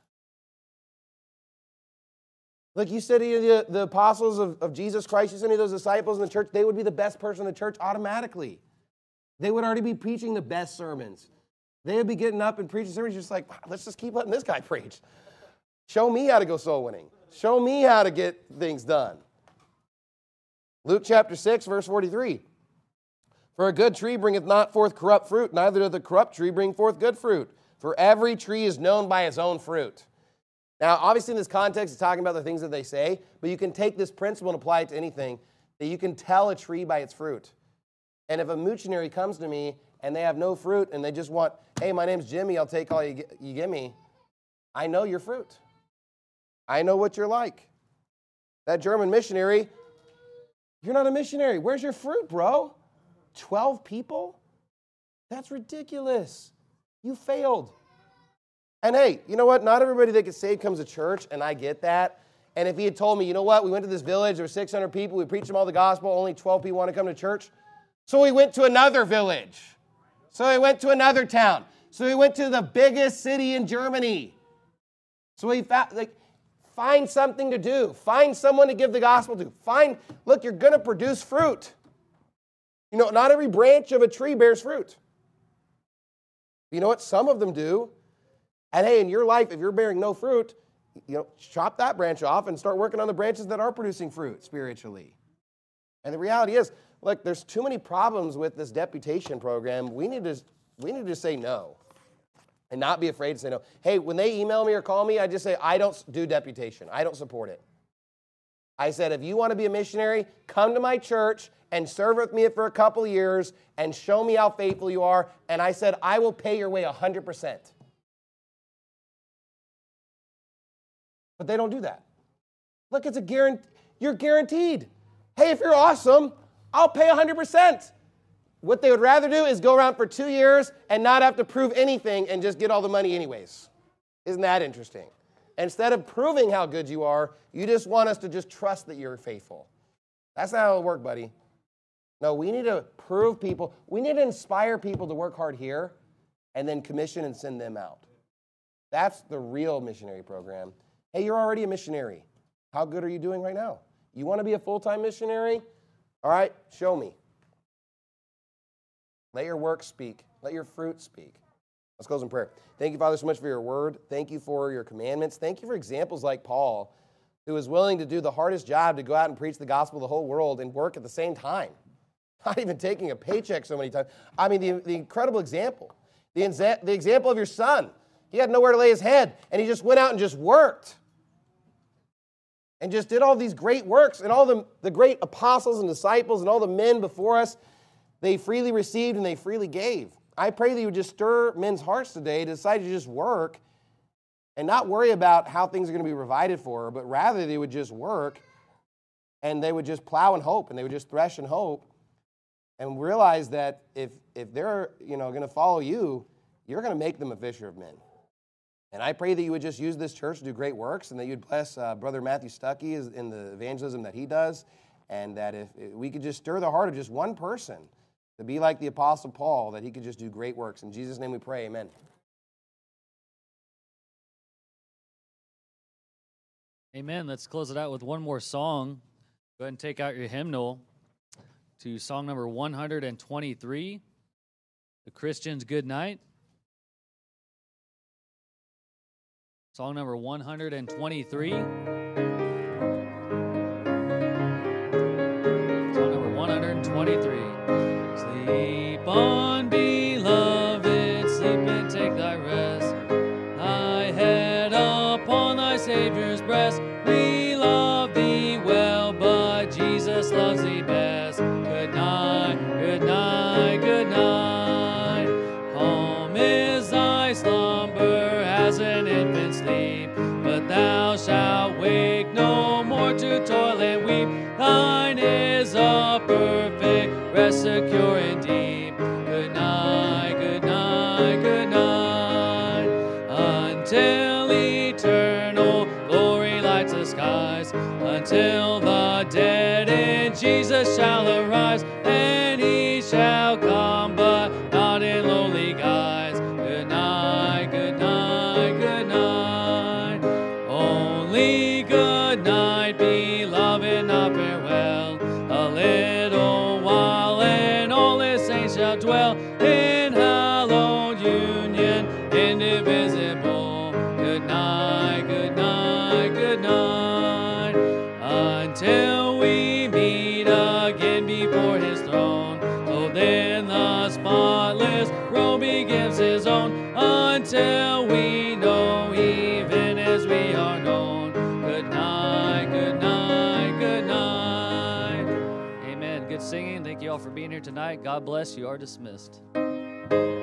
Look, you said the, the apostles of, of Jesus Christ, you said any of those disciples in the church, they would be the best person in the church automatically. They would already be preaching the best sermons. They would be getting up and preaching sermons just like, wow, let's just keep letting this guy preach. Show me how to go soul winning. Show me how to get things done. Luke chapter six, verse forty-three. For a good tree bringeth not forth corrupt fruit, neither doth the corrupt tree bring forth good fruit. For every tree is known by its own fruit. Now, obviously in this context, it's talking about the things that they say, but you can take this principle and apply it to anything, that you can tell a tree by its fruit. And if a missionary comes to me and they have no fruit and they just want, hey, my name's Jimmy, I'll take all you, you give me, I know your fruit. I know what you're like. That German missionary, you're not a missionary. Where's your fruit, bro? twelve people? That's ridiculous. You failed. And hey, you know what? Not everybody that gets saved comes to church, and I get that. And if he had told me, you know what? We went to this village, there were six hundred people, we preached them all the gospel, only twelve people want to come to church. So we went to another village. So we went to another town. So we went to the biggest city in Germany. So we found, like, find something to do. Find someone to give the gospel to. Find, look, you're going to produce fruit. You know, not every branch of a tree bears fruit. You know what? Some of them do. And hey, in your life, if you're bearing no fruit, you know, chop that branch off and start working on the branches that are producing fruit spiritually. And the reality is, look, there's too many problems with this deputation program. We need to, we need to say no and not be afraid to say no. Hey, when they email me or call me, I just say, I don't do deputation. I don't support it. I said, if you want to be a missionary, come to my church and serve with me for a couple years and show me how faithful you are. And I said, I will pay your way one hundred percent. But they don't do that. Look, it's a guarantee. You're guaranteed. Hey, if you're awesome, I'll pay one hundred percent. What they would rather do is go around for two years and not have to prove anything and just get all the money anyways. Isn't that interesting? Instead of proving how good you are, you just want us to just trust that you're faithful. That's not how it'll work, buddy. No, we need to prove people. We need to inspire people to work hard here and then commission and send them out. That's the real missionary program. Hey, you're already a missionary. How good are you doing right now? You want to be a full-time missionary? All right, show me. Let your work speak. Let your fruit speak. Let's close in prayer. Thank you, Father, so much for your word. Thank you for your commandments. Thank you for examples like Paul, who was willing to do the hardest job to go out and preach the gospel to the whole world and work at the same time. Not even taking a paycheck so many times. I mean, the, the incredible example. The, exa- the example of your son. He had nowhere to lay his head, and he just went out and just worked. And just did all these great works. And all the, the great apostles and disciples and all the men before us, they freely received and they freely gave. I pray that you would just stir men's hearts today to decide to just work and not worry about how things are going to be provided for, but rather they would just work and they would just plow and hope and they would just thresh and hope and realize that if, if they're, you know, going to follow you, you're going to make them a fisher of men. And I pray that you would just use this church to do great works and that you'd bless uh, Brother Matthew Stuckey in the evangelism that he does, and that if, if we could just stir the heart of just one person to be like the Apostle Paul, that he could just do great works. In Jesus' name we pray, amen. Amen. Let's close it out with one more song. Go ahead and take out your hymnal to song number one hundred twenty-three, The Christian's Good Night. Song number one hundred twenty-three. Song number one hundred twenty-three. Sleep on, beloved, sleep and take thy rest. Thy head upon thy Savior's breast. We love thee well, but Jesus loves thee best. Good night, good night, good night. Calm is thy slumber as an infant sleep, but thou shalt wake no more to toil and weep. Thine is a perfect rest, secure and deep. Good night, good night, good night. Until eternal glory lights the skies, until the dead in Jesus shall arise, and he shall come, but not in lowly guise. Good night, good night, good night. Only good night, beloved, not farewell. A little while, and all his saints shall dwell in hallowed union, indivisible. Good night, good night, good night. Until we meet again before his throne, clothed in the spotless robe he gives his own. Until we know, even as we are known. Good night, good night, good night. Amen. Good singing. Thank you all for being here tonight. God bless. You are dismissed.